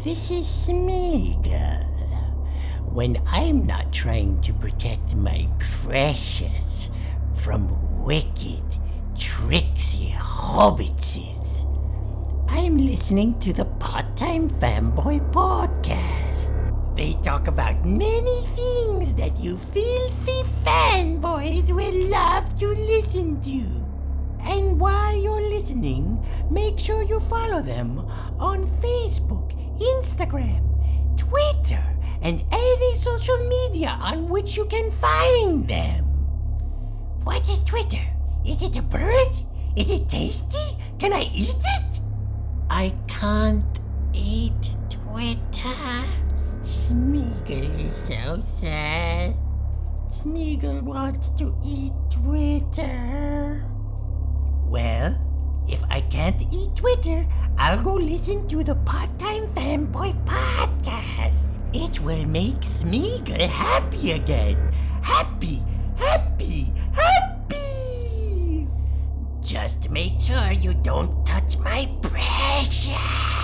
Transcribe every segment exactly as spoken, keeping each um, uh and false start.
This is Smeagol. When I'm not trying to protect my precious from wicked, tricksy hobbitses, I'm listening to the Part-Time Fanboy Podcast. They talk about many things that you filthy fanboys will love to listen to. And while you're listening, make sure you follow them on Facebook, Instagram, Twitter, and any social media on which you can find them. What is Twitter? Is it a bird? Is it tasty? Can I eat it? I can't eat Twitter. Smeagol is so sad. Smeagol wants to eat Twitter. Well, if I can't eat Twitter, I'll go listen to the Part-Time Fanboy Podcast. It will make Smeagol happy again. Happy, happy, happy! Just make sure you don't touch my precious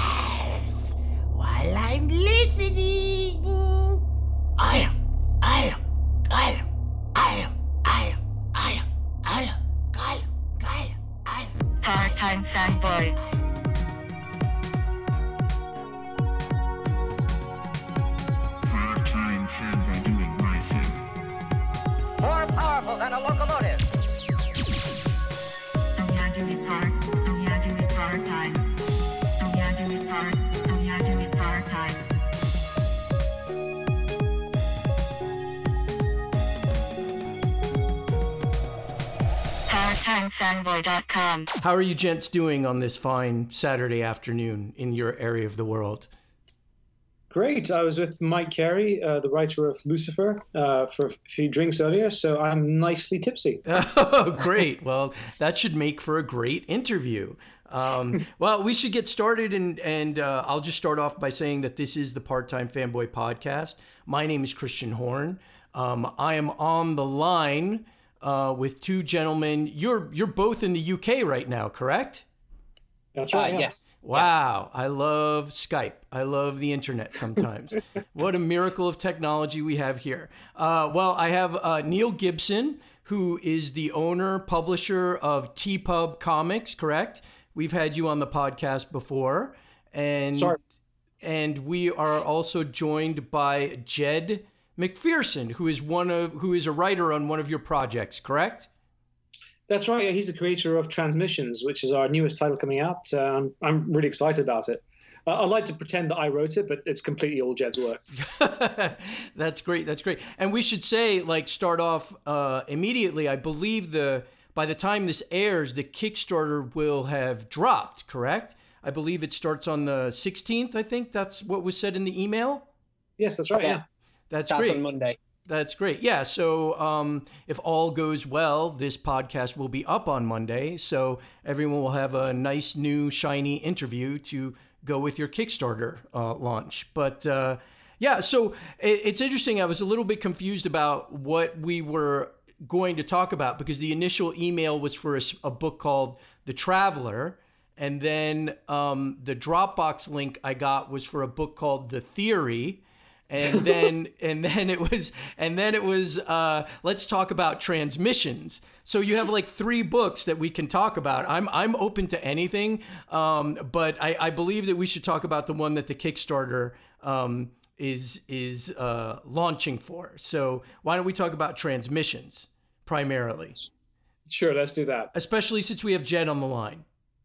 while I'm listening. I'll, I'll, I'll, I'll, I'll, I'll, I'll, I'll, I'll, I'll. Part-Time Fanboy. Part-Time Fanboy doing my thing. More powerful than a locomotive. I'm not doing part. I'm not doing part-time. I'm not doing part. I'm not doing part-time. part time fanboy dot com. How are you gents doing on this fine Saturday afternoon in your area of the world? Great. I was with Mike Carey, uh, the writer of Lucifer, uh, for a few drinks earlier, so I'm nicely tipsy. Oh, great. Well, that should make for a great interview. Um, well, we should get started, and, and uh, I'll just start off by saying that this is the Part-Time Fanboy Podcast. My name is Christian Horn. Um, I am on the line uh, with two gentlemen. You're you're both in the U K right now, correct? That's right. Uh, yeah. yes. Wow, I love Skype. I love the internet sometimes. What a miracle of technology we have here. Uh, well, I have uh, Neil Gibson, who is the owner, publisher of T-Pub Comics, correct? We've had you on the podcast before. And, Sorry. and we are also joined by Jed McPherson, who is one of who is a writer on one of your projects, correct? That's right. Yeah, he's the creator of Transmissions, which is our newest title coming out. Uh, I'm, I'm really excited about it. Uh, I'd like to pretend that I wrote it, but it's completely all Jed's work. That's great. That's great. And we should say, like, start off uh, immediately. I believe the by the time this airs, the Kickstarter will have dropped, correct? I believe it starts on the sixteenth, I think. That's what was said in the email. Yes, that's right. Yeah. Yeah. That's That's great. on Monday. That's great. Yeah. So um, if all goes well, this podcast will be up on Monday. So everyone will have a nice, new, shiny interview to go with your Kickstarter uh, launch. But uh, yeah, so it, it's interesting. I was a little bit confused about what we were going to talk about because the initial email was for a, a book called The Traveler. And then um, the Dropbox link I got was for a book called The Theory. And then, and then it was, and then it was, uh, let's talk about Transmissions. So you have like three books that we can talk about. I'm, I'm open to anything. Um, but I, I believe that we should talk about the one that the Kickstarter, um, is, is, uh, launching for. So why don't we talk about Transmissions primarily? Sure, let's do that. Especially since we have Jed on the line.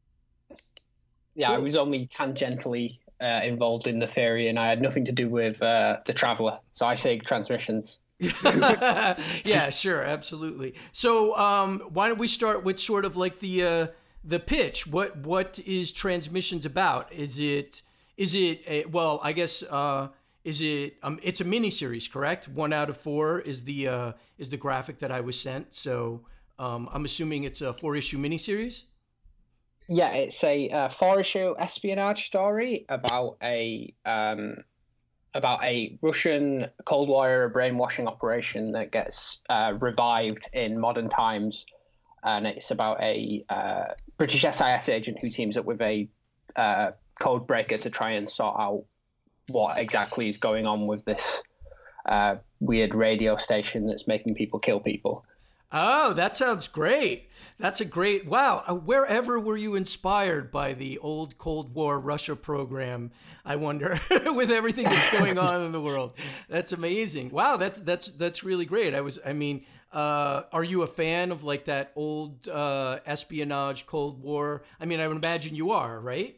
Yeah, I was only tangentially uh, involved in the theory, and I had nothing to do with uh, the Traveler. So I say Transmissions. Yeah, sure, absolutely. So um, why don't we start with sort of like the uh, the pitch? What what is Transmissions about? Is it is it a, well? I guess uh, is it um, it's a miniseries, correct? One out of four is the uh, is the graphic that I was sent. So um, I'm assuming it's a four issue miniseries. Yeah, it's a uh, four-issue espionage story about a um, about a Russian Cold War brainwashing operation that gets uh, revived in modern times, and it's about a uh, British S I S agent who teams up with a uh, code breaker to try and sort out what exactly is going on with this uh, weird radio station that's making people kill people. Oh, that sounds great. That's a great, wow. Uh, Wherever were you inspired by the old Cold War Russia program, I wonder, with everything that's going on in the world? That's amazing. Wow, that's that's that's really great. I was, I mean, uh, are you a fan of like that old uh, espionage Cold War? I mean, I would imagine you are, right?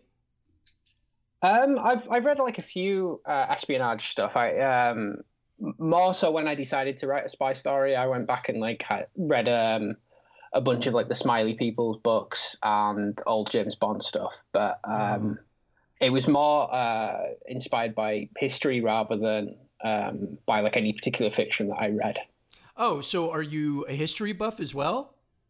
Um, I've I've read like a few uh, espionage stuff. I um more so when I decided to write a spy story, I went back and like had read um a bunch of like the Smiley People's books and old James Bond stuff. But um, mm. it was more uh, inspired by history rather than um, by like any particular fiction that I read. Oh, so are you a history buff as well?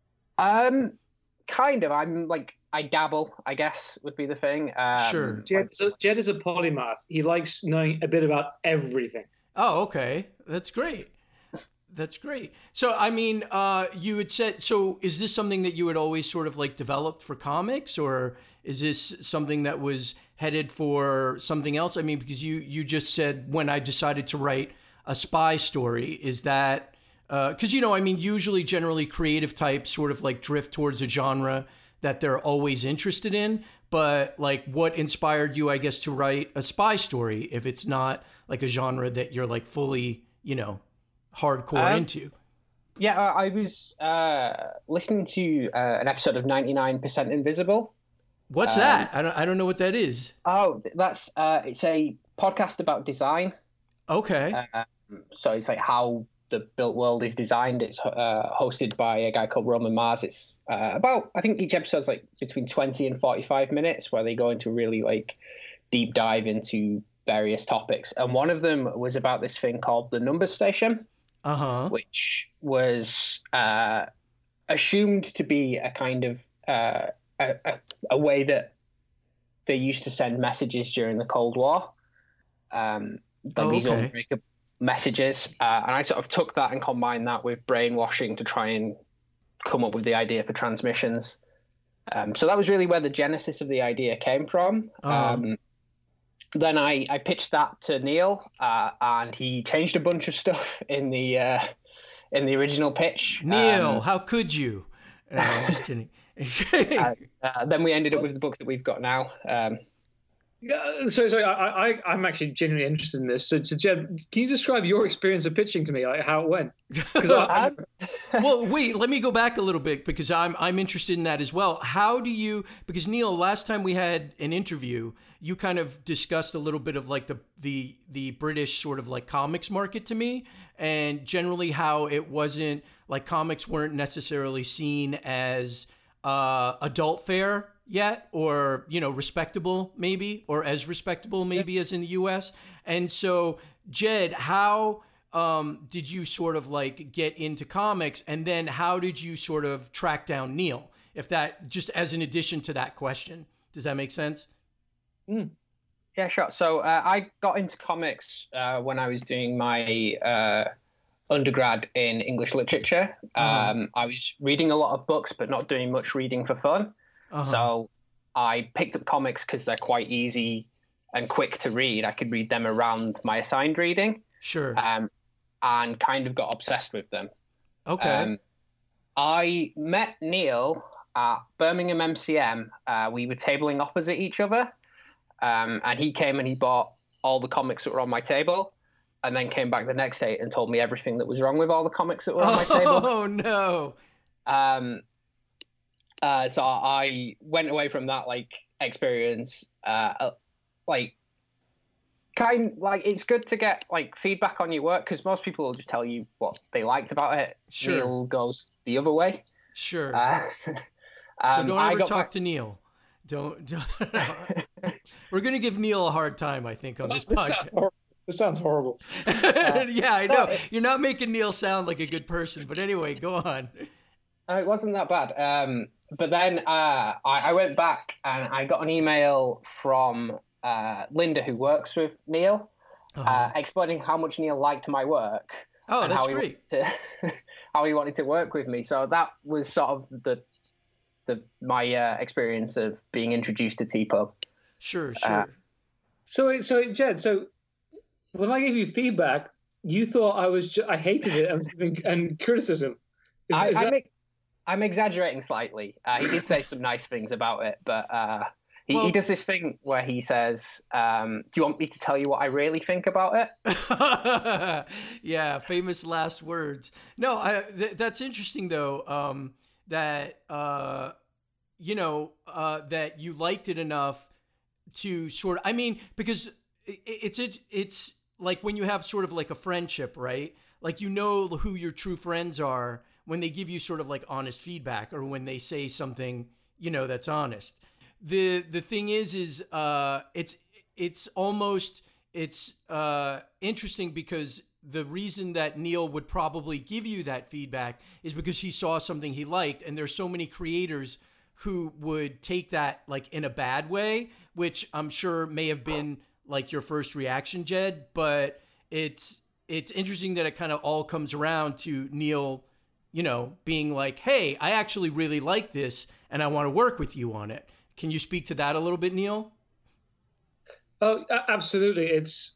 Um, kind of. I'm like. I dabble, I guess, would be the thing. Um, sure. Jed, so Jed is a polymath. He likes knowing a bit about everything. Oh, okay. That's great. That's great. So, I mean, uh, you had said, so is this something that you had always sort of like developed for comics, or is this something that was headed for something else? I mean, because you, you just said when I decided to write a spy story, is that, because, uh, you know, I mean, usually generally creative types sort of like drift towards a genre that they're always interested in, but like what inspired you, I guess, to write a spy story if it's not like a genre that you're like fully, you know, hardcore um, into? Yeah, I was uh, listening to uh, an episode of ninety-nine percent Invisible. What's um, that? I don't, I don't know what that is. Oh, that's, uh, it's a podcast about design. Okay. Uh, so it's like how the built world is designed. It's uh, hosted by a guy called Roman Mars. It's uh, about, I think each episode's like between twenty and forty-five minutes where they go into really like deep dive into various topics. And one of them was about this thing called the Numbers Station, uh-huh. which was uh, assumed to be a kind of uh, a, a, a way that they used to send messages during the Cold War. Um, like oh, these okay. unbreakable messages, uh, and I sort of took that and combined that with brainwashing to try and come up with the idea for transmissions. Um, so that was really where the genesis of the idea came from. Uh-huh. Um, then I, I pitched that to Neil, uh, and he changed a bunch of stuff in the uh, in the original pitch. Neil, um, how could you? No, I'm just kidding. uh, uh, then we ended up with the book that we've got now. Um, Yeah, so, so I, I, I'm actually genuinely interested in this. So, so Jed, can you describe your experience of pitching to me, like how it went? I, well, wait, let me go back a little bit because I'm I'm interested in that as well. How do you? Because Neil, last time we had an interview, you kind of discussed a little bit of like the the the British sort of like comics market to me, and generally how it wasn't like comics weren't necessarily seen as uh, adult fare yet, or, you know, respectable maybe, or as respectable maybe yeah. as in the U S. And so, Jed, how um, did you sort of like get into comics, and then how did you sort of track down Neil? If that, just as an addition to that question, does that make sense? Mm. Yeah, sure. So uh, I got into comics uh, when I was doing my uh, undergrad in English literature. Uh-huh. Um, I was reading a lot of books, but not doing much reading for fun. Uh-huh. So I picked up comics because they're quite easy and quick to read. I could read them around my assigned reading. Sure. Um, and kind of got obsessed with them. Okay. Um, I met Neil at Birmingham M C M. Uh, we were tabling opposite each other. Um, and he came and he bought all the comics that were on my table, and then came back the next day and told me everything that was wrong with all the comics that were on my table. Oh, no. Um, Uh, so I went away from that like experience, uh, like kind like it's good to get like feedback on your work, because most people will just tell you what they liked about it. Sure. Neil goes the other way. Sure. Uh, um, so don't I ever talk back... to Neil. Don't. don't... We're gonna give Neil a hard time, I think, on this, this podcast. Sounds this sounds horrible. uh, yeah, I know. You're not making Neil sound like a good person, but anyway, go on. Uh, it wasn't that bad. Um, but then uh, I, I went back and I got an email from uh, Linda, who works with Neil, uh-huh. uh, explaining how much Neil liked my work. Oh, and that's how he great. To, how he wanted to work with me. So that was sort of the the my uh, experience of being introduced to T-Pub. Sure, sure. Uh, So, so Jed, so when I gave you feedback, you thought I was, ju- I hated it and, giving- and criticism. Is, I, is that- I'm, ex- I'm exaggerating slightly. Uh, he did say some nice things about it, but uh, he, Well- he does this thing where he says, um, "Do you want me to tell you what I really think about it?" Yeah, famous last words. No, I, th- that's interesting though. Um, that uh, you know uh, that you liked it enough to sort of. I mean, because it, it's it, it's like when you have sort of like a friendship, right? Like you know who your true friends are when they give you sort of like honest feedback or when they say something, you know, that's honest. The the thing is is uh it's it's almost it's uh interesting because the reason that Neil would probably give you that feedback is because he saw something he liked, and there's so many creators who would take that like in a bad way, which I'm sure may have been like your first reaction, Jed, but it's it's interesting that it kind of all comes around to Neil, you know, being like, "Hey, I actually really like this and I want to work with you on it." Can you speak to that a little bit, Neil? Oh, a- absolutely. It's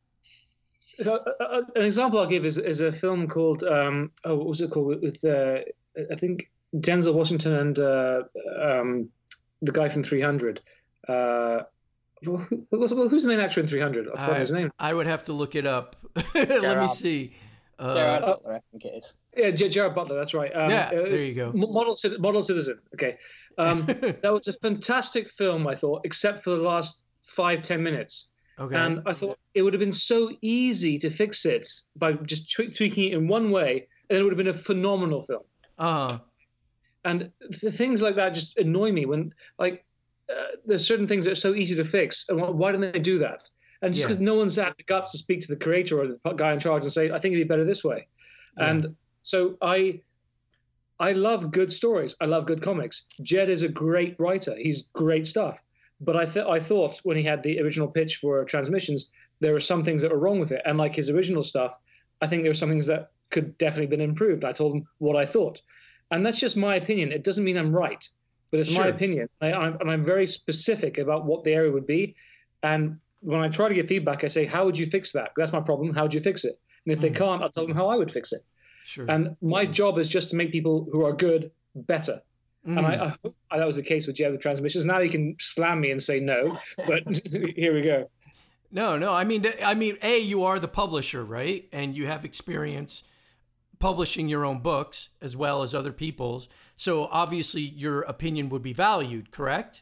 uh, uh, an example I'll give is is a film called um, oh, what was it called with, with uh, I think Denzel Washington and uh, um, the guy from three hundred. Uh, who, who, who's the main actor in three hundred? I've forgotten I, his name. I would have to look it up. Let me Gerard. see. Uh, Gerard Butler, I think it is. Yeah, J- Jared Butler. That's right. Um, Yeah, uh, there you go. M- Model Citi- Model Citizen. Okay, um, that was a fantastic film. I thought, except for the last five ten minutes. Okay. And I thought it would have been so easy to fix it by just twe- tweaking it in one way, and it would have been a phenomenal film. Uh-huh. And th- things like that just annoy me when, like, uh, there's certain things that are so easy to fix, and why, why don't they do that? And just Yeah. because no one's had the guts to speak to the creator or the guy in charge and say, I think it'd be better this way. Yeah. And so I, I love good stories. I love good comics. Jed is a great writer. He's great stuff. But I, th- I thought when he had the original pitch for Transmissions, there were some things that were wrong with it. And like his original stuff, I think there were some things that could definitely been improved. I told him what I thought. And that's just my opinion. It doesn't mean I'm right, but it's my Sure. opinion. I, I'm, and I'm very specific about what the area would be. And when I try to give feedback, I say, how would you fix that? That's my problem. How would you fix it? And if they can't, I'll tell them how I would fix it. Sure. And my job is just to make people who are good better. And I, I hope that was the case with Jed with Transmissions. Now he can slam me and say no, but here we go. No, no. I mean, th- I mean, A, you are the publisher, right? And you have experience publishing your own books as well as other people's. So obviously your opinion would be valued, correct?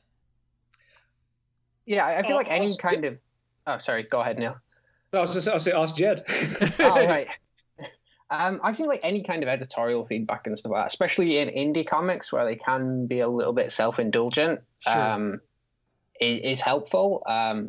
Yeah, I I feel Oh, like any ask kind of. Oh, sorry. Go ahead, Neil. I was just, I'll say, ask Jed. Oh, right. Um, I feel like any kind of editorial feedback and stuff like that, especially in indie comics where they can be a little bit self-indulgent, Sure. um, is, is helpful. Um,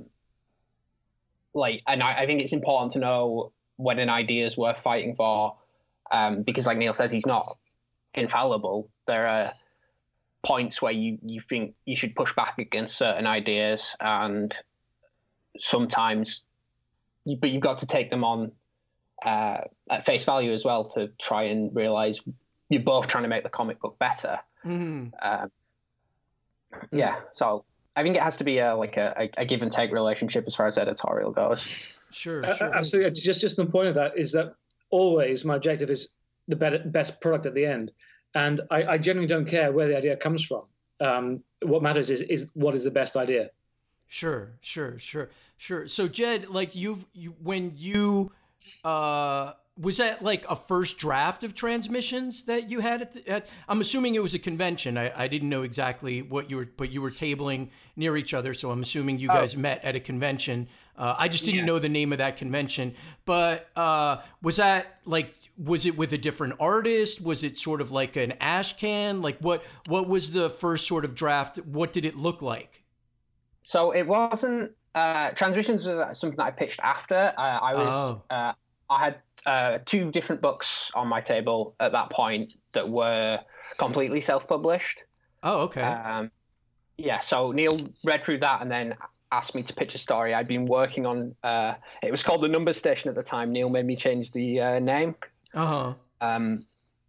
like, and I, I think it's important to know when an idea is worth fighting for, um, because, like Neil says, he's not infallible. There are points where you you think you should push back against certain ideas, and sometimes, you, but you've got to take them on uh, at face value as well to try and realize you're both trying to make the comic book better. Mm-hmm. Um, yeah, so I think it has to be a like a, a give and take relationship as far as editorial goes. Sure, Uh, sure. Absolutely. Just, just the point of that is that always my objective is the better, best product at the end. And I, I generally don't care where the idea comes from. Um, what matters is, is what is the best idea. Sure, sure, sure, sure. So Jed, like you've you when you uh was that like a first draft of Transmissions that you had at, the, at I'm assuming it was a convention. I, I didn't know exactly what you were, but you were tabling near each other. So I'm assuming you guys met at a convention. Uh, I just didn't Yeah. know the name of that convention. But uh, was that like, was it with a different artist? Was it sort of like an ash can? Like what, what was the first sort of draft? What did it look like? So it wasn't uh, Transmissions was something that I pitched after. Uh, I was Oh. uh, I had uh, two different books on my table at that point that were completely self-published. Oh, okay. Um, yeah, so Neil read through that and then asked me to pitch a story I'd been working on. Uh, it was called The Number Station at the time. Neil made me change the uh, name. Uh-huh. Um,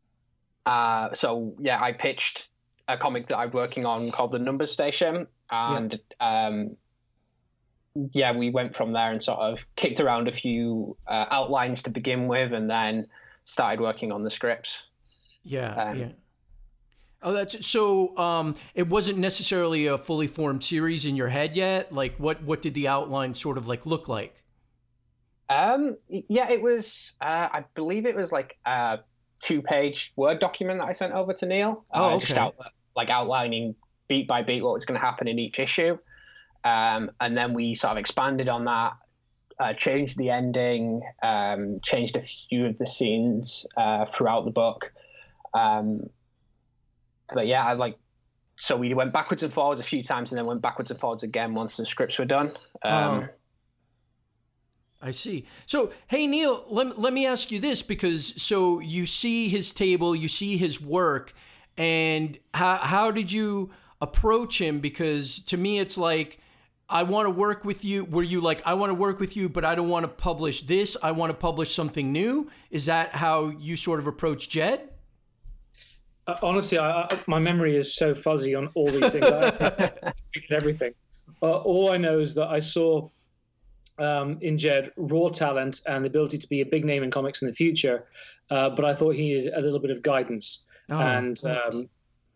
uh, so, yeah, I pitched a comic that I'm working on called The Number Station. And um, yeah, we went from there and sort of kicked around a few uh, outlines to begin with, and then started working on the scripts. Yeah, Um, yeah. Oh, that's so. Um, it wasn't necessarily a fully formed series in your head yet. Like, what what did the outline sort of like look like? Um, yeah, it was. Uh, I believe it was like a two-page Word document that I sent over to Neil. Oh, uh, Just okay. out, like outlining beat by beat what was going to happen in each issue, um, and then we sort of expanded on that, uh, changed the ending, um, changed a few of the scenes uh, throughout the book. Um, but yeah, I like. So we went backwards and forwards a few times, and then went backwards and forwards again once the scripts were done. Um, Oh. I see. So, hey, Neil, let, let me ask you this, because so you see his table, you see his work, and how, how did you approach him? Because to me, it's like, I want to work with you. Were you like, I want to work with you, but I don't want to publish this. I want to publish something new. Is that how you sort of approach Jed? Uh, honestly, I, I, my memory is so fuzzy on all these things. I, I forget everything. Uh, all I know is that I saw um, in Jed raw talent and the ability to be a big name in comics in the future, uh, but I thought he needed a little bit of guidance. Oh. And, um,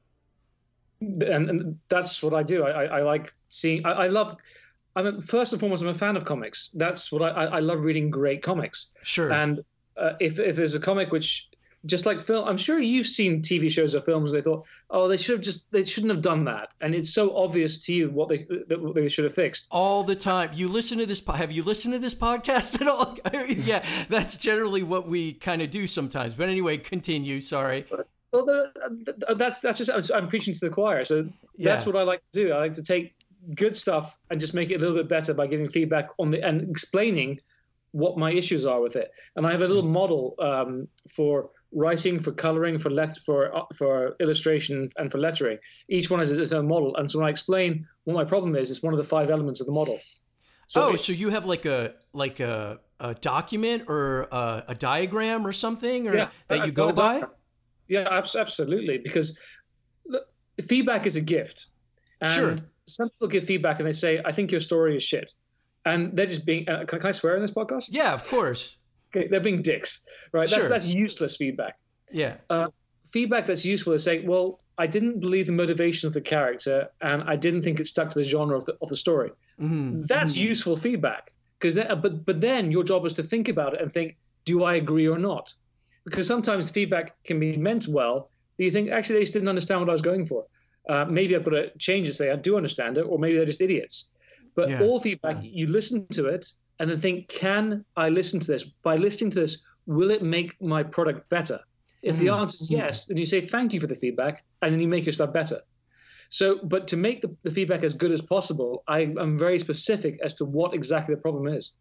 and and that's what I do. I, I, I like seeing. I, I love. I'm a, first and foremost, I'm a fan of comics. That's what I, I, I love reading great comics. Sure. And uh, if if there's a comic which, just like film, I'm sure you've seen T V shows or films. They thought, oh, they should have just, they shouldn't have done that, and it's so obvious to you what they that what they should have fixed. All the time. You listen to this. po- Have you listened to this podcast at all? Yeah, that's generally what we kind of do sometimes. But anyway, continue. Sorry. Well, the, that's that's just I'm preaching to the choir. So that's Yeah. what I like to do. I like to take good stuff and just make it a little bit better by giving feedback on the and explaining what my issues are with it. And I have a little model um, for writing, for coloring, for let for uh, for illustration, and for lettering. Each one has its own model. And so when I explain what my problem is, it's one of the five elements of the model. So oh, it- so you have like a like a, a document or a, a diagram or something, or Yeah, that I- you I've go got a by? diagram. Yeah, abs- absolutely. Because look, feedback is a gift. And Sure. some people give feedback and they say, I think your story is shit. And they're just being, uh, can, can I swear in this podcast? Yeah, of course. Okay, they're being dicks, right? That's, Sure. that's useless feedback. Yeah. Uh, feedback that's useful is saying, well, I didn't believe the motivation of the character and I didn't think it stuck to the genre of the, of the story. Mhm. That's useful feedback. Because but but then your job is to think about it and think, do I agree or not? Because sometimes feedback can be meant well, but you think, actually, they just didn't understand what I was going for. Uh, maybe I've got to change it, say I do understand it, or maybe they're just idiots. But Yeah. all feedback, you listen to it and then think, can I listen to this? By listening to this, will it make my product better? If the answer is yes, then you say thank you for the feedback, and then you make your stuff better. So, but to make the, the feedback as good as possible, I, I'm very specific as to what exactly the problem is.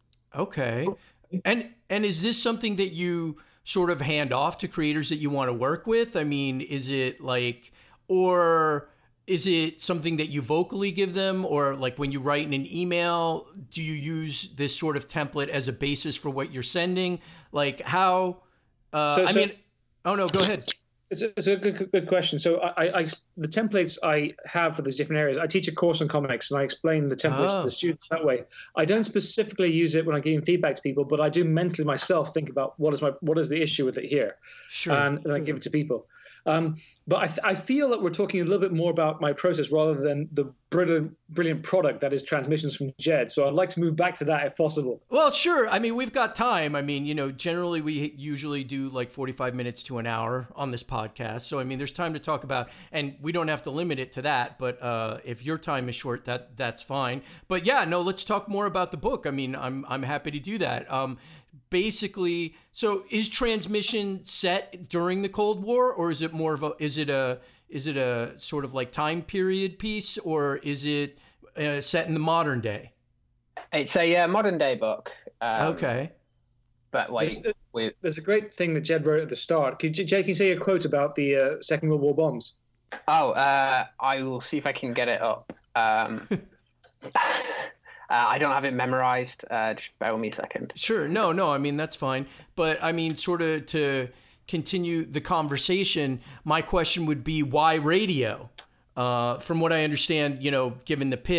Okay. And and is this something that you sort of hand off to creators that you want to work with? I mean, is it like, or is it something that you vocally give them, or like when you write in an email, do you use this sort of template as a basis for what you're sending? Like how? Uh, So- I so- mean, oh no, go ahead. It's a, it's a good, good question. So I, I, the templates I have for these different areas, I teach a course on comics and I explain the templates Oh. to the students that way. I don't specifically use it when I'm giving feedback to people, but I do mentally myself think about what is my what is the issue with it here, Sure. and, and I give it to people. Um, but I, th- I feel that we're talking a little bit more about my process rather than the brilliant brilliant product that is Transmissions from Jed. So I'd like to move back to that if possible. Well, sure. I mean, we've got time. I mean, you know, generally we usually do like forty-five minutes to an hour on this podcast. So, I mean, there's time to talk about, and we don't have to limit it to that. But uh, if your time is short, that that's fine. But yeah, no, let's talk more about the book. I mean, I'm I'm happy to do that. Um, basically, so is Transmission set during the Cold War, or is it more of a is it a is it a sort of like time period piece, or is it uh, set in the modern day? It's a uh, modern day book. Um, Okay. But like, There's- with There's a great thing that Jed wrote at the start. Could you, Jay, can you say a quote about the uh, Second World War bombs? oh, uh, I will see if I can get it up. Um, uh, I don't have it memorized. Uh, just bear with me a second. Sure. No, no, I mean, that's fine. But I mean, sort of to continue the conversation, my question would be why radio? Uh, from what I understand, you know, given the pitch,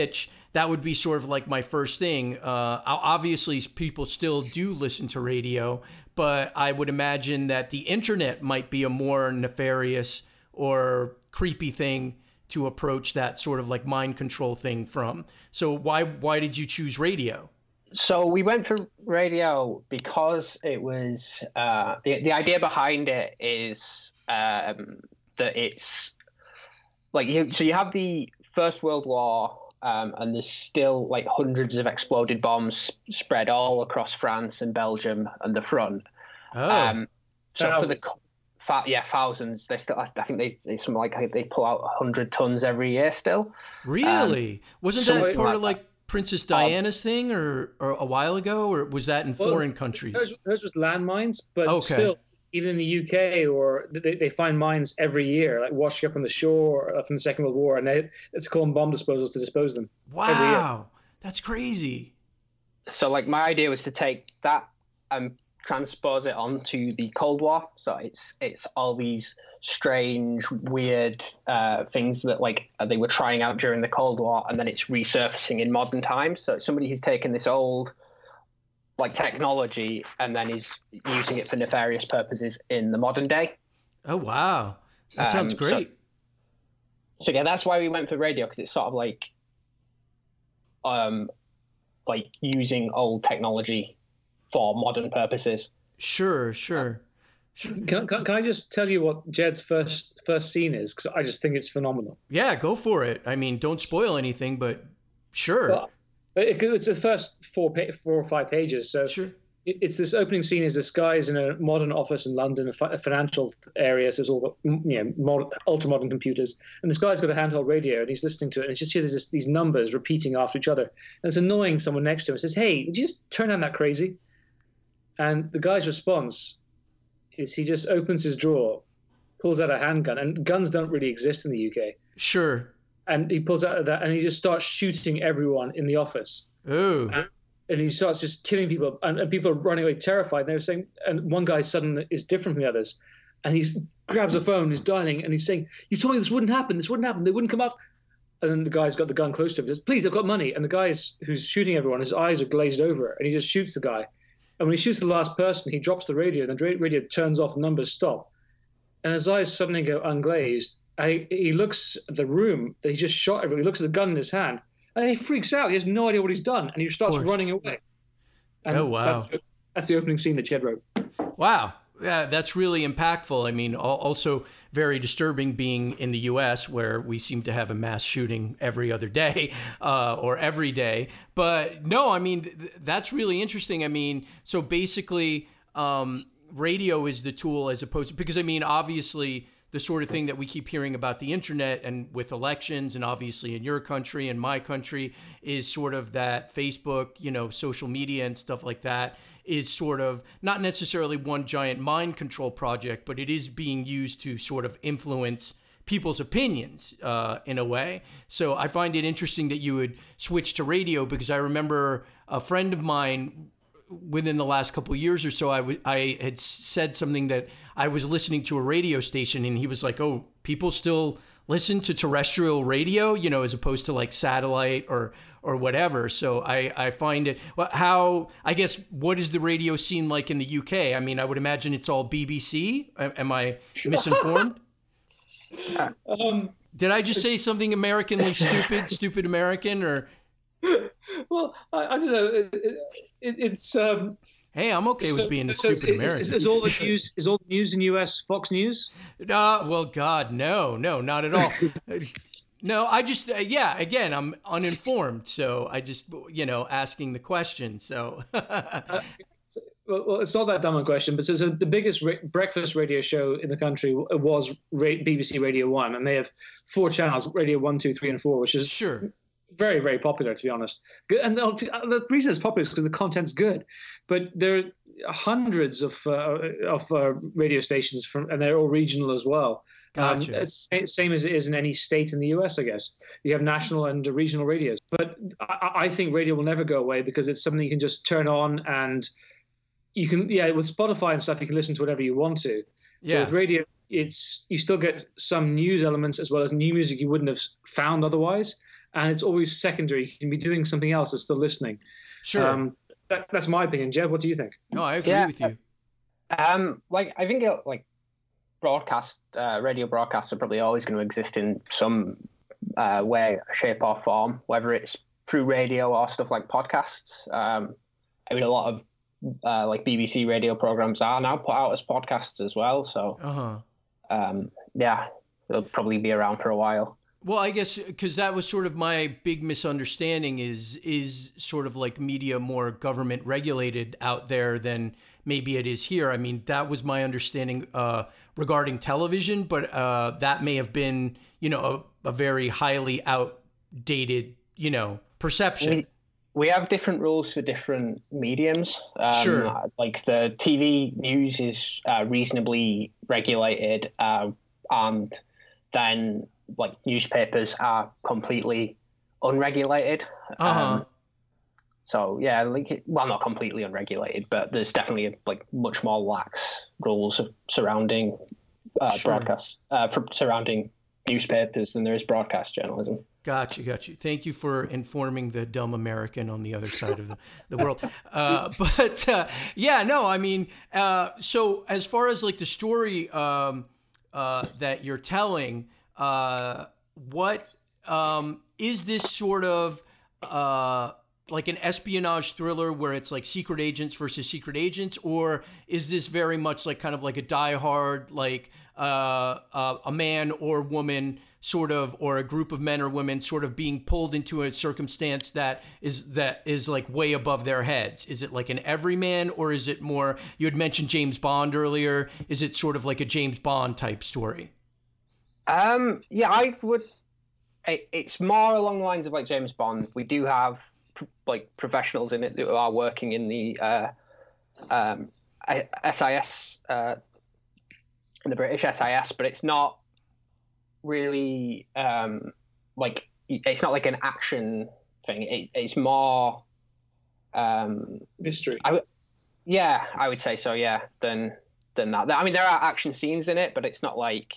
that would be sort of like my first thing. Uh, obviously, people still do listen to radio, but I would imagine that the internet might be a more nefarious or creepy thing to approach that sort of like mind control thing from. So why why did you choose radio? So we went for radio because it was uh, the the idea behind it is um, that it's like you. So you have the First World War, um, and there's still like hundreds of exploded bombs spread all across France and Belgium and the front. Oh, um, so thousands. for the fa- yeah thousands. They still. I think they they something like they pull out a hundred tons every year still. really? Um, Wasn't so that it- part of like Princess Diana's thing, or, or a while ago, or was that in Well, foreign countries? Hers, hers was landmines, but Okay. still, even in the U K, or they, they find mines every year, like washing up on the shore from the Second World War, and they, it's called bomb disposals to dispose them. every year. Wow, that's crazy. So like my idea was to take that and transpose it onto the Cold War. So it's it's all these strange, weird uh, things that like they were trying out during the Cold War, and then it's resurfacing in modern times. So it's somebody who's taken this old like technology and then is using it for nefarious purposes in the modern day. Oh wow, that sounds Um, so- great. So yeah, that's why we went for radio, because it's sort of like um like using old technology for modern purposes. Sure, sure. Can, can, can I just tell you what Jed's first first scene is? Because I just think it's phenomenal. Yeah, go for it. I mean, don't spoil anything, but sure. Well, it, it's the first four pa- four or five pages. So Sure. it, it's this opening scene is this guy's in a modern office in London, a, fi- a financial area. So it's all got you know modern, ultra modern computers, and this guy's got a handheld radio and he's listening to it, and it's just here there's this, these numbers repeating after each other, and it's annoying someone next to him. It says, "Hey, would you just turn on that crazy?" And the guy's response is he just opens his drawer, pulls out a handgun, and guns don't really exist in the U K. Sure. And he pulls out that and he just starts shooting everyone in the office. Oh, And he starts just killing people, and, and people are running away terrified. And they're saying, and one guy suddenly is different from the others, and he grabs a phone, he's dialing, and he's saying, "You told me this wouldn't happen. This wouldn't happen. They wouldn't come up." And then the guy's got the gun close to him. He says, "Please, I've got money." And the guy is, who's shooting everyone, his eyes are glazed over, and he just shoots the guy. And when he shoots the last person, he drops the radio, and the radio turns off, the numbers stop. And his eyes suddenly go unglazed. And he, he looks at the room that he just shot everyone. He looks at the gun in his hand, and he freaks out. He has no idea what he's done, and he starts course. running away. And Oh, wow. That's the, that's the opening scene that Jed wrote. wow. Yeah, that's really impactful. I mean, al- also very disturbing being in the U S where we seem to have a mass shooting every other day uh, or every day. But no, I mean, th- that's really interesting. I mean, so basically, um, radio is the tool as opposed to, because I mean, obviously, the sort of thing that we keep hearing about the internet and with elections, and obviously in your country and my country, is sort of that Facebook, you know, social media and stuff like that is sort of not necessarily one giant mind control project, but it is being used to sort of influence people's opinions uh, in a way. So I find it interesting that you would switch to radio, because I remember a friend of mine within the last couple of years or so, I, w- I had s- said something that I was listening to a radio station, and he was like, "Oh, people still listen to terrestrial radio, you know, as opposed to like satellite or or whatever." So I, I find it, well, how, I guess, what is the radio scene like in the U K? I mean, I would imagine it's all B B C. Am, am I misinformed? Um, Did I just say something Americanly stupid, stupid American, or? well, I, I don't know. It, it, it's um, Hey, I'm okay with being a so stupid is, American. Is, is all the news is all the news in the U S Fox News? Uh, well, God, no, no, not at all. No, I just, uh, yeah, again, I'm uninformed. So I just, you know, asking the question. So, uh, well, well, it's not that dumb a question, but so, so the biggest ra- breakfast radio show in the country was ra- B B C Radio One, and they have four channels: Radio One, Two, Three, and Four, which is sure. very, very popular, to be honest. Good, and the, the reason it's popular is because the content's good. But there are hundreds of uh, of uh, radio stations, from, and they're all regional as well. Gotcha. Um, it's the same as it is in any state in the U S, I guess. You have national and regional radios. But I, I think radio will never go away, because it's something you can just turn on, and you can, yeah, with Spotify and stuff, you can listen to whatever you want to. Yeah. But with radio, it's you still get some news elements as well as new music you wouldn't have found otherwise. and it's always secondary. You can be doing something else that's still listening. Sure. Um, that, that's my opinion. Jed, what do you think? No, I agree Yeah. with you. Um, like I think it, like broadcast, uh, radio broadcasts are probably always going to exist in some uh, way, shape, or form, whether it's through radio or stuff like podcasts. Um, I mean, a lot of uh, like B B C radio programs are now put out as podcasts as well. So, Uh-huh. um, yeah, they'll probably be around for a while. Well, I guess because that was sort of my big misunderstanding is is sort of like media more government regulated out there than maybe it is here. I mean, that was my understanding uh, regarding television, but uh, that may have been, you know, a, a very highly outdated, you know, perception. We, we have different rules for different mediums. Um, Sure. Like the T V news is uh, reasonably regulated, uh, and then like newspapers are completely unregulated. Uh-huh. Um, so yeah, like well, not completely unregulated, but there's definitely like much more lax rules surrounding uh, Sure. broadcast, uh, for, surrounding newspapers than there is broadcast journalism. Got you, got you. Thank you for informing the dumb American on the other side of the, the world. Uh, but uh, yeah, no, I mean, uh, so as far as like the story um, uh, that you're telling, uh, what um, is this sort of uh, like an espionage thriller where it's like secret agents versus secret agents, or is this very much like kind of like a Die Hard, like uh, uh, a man or woman sort of, or a group of men or women sort of being pulled into a circumstance that is that is like way above their heads? Is it like an everyman, or is it more? You had mentioned James Bond earlier. Is it sort of like a James Bond type story? Um, yeah, I would. It, it's more along the lines of like James Bond. We do have pr- like professionals in it that are working in the uh, um, S I S, uh, in the British S I S, but it's not really um, like it's not like an action thing. It, it's more um, Mystery. I would, yeah, I would say so. Yeah, than than that. I mean, there are action scenes in it, but it's not like.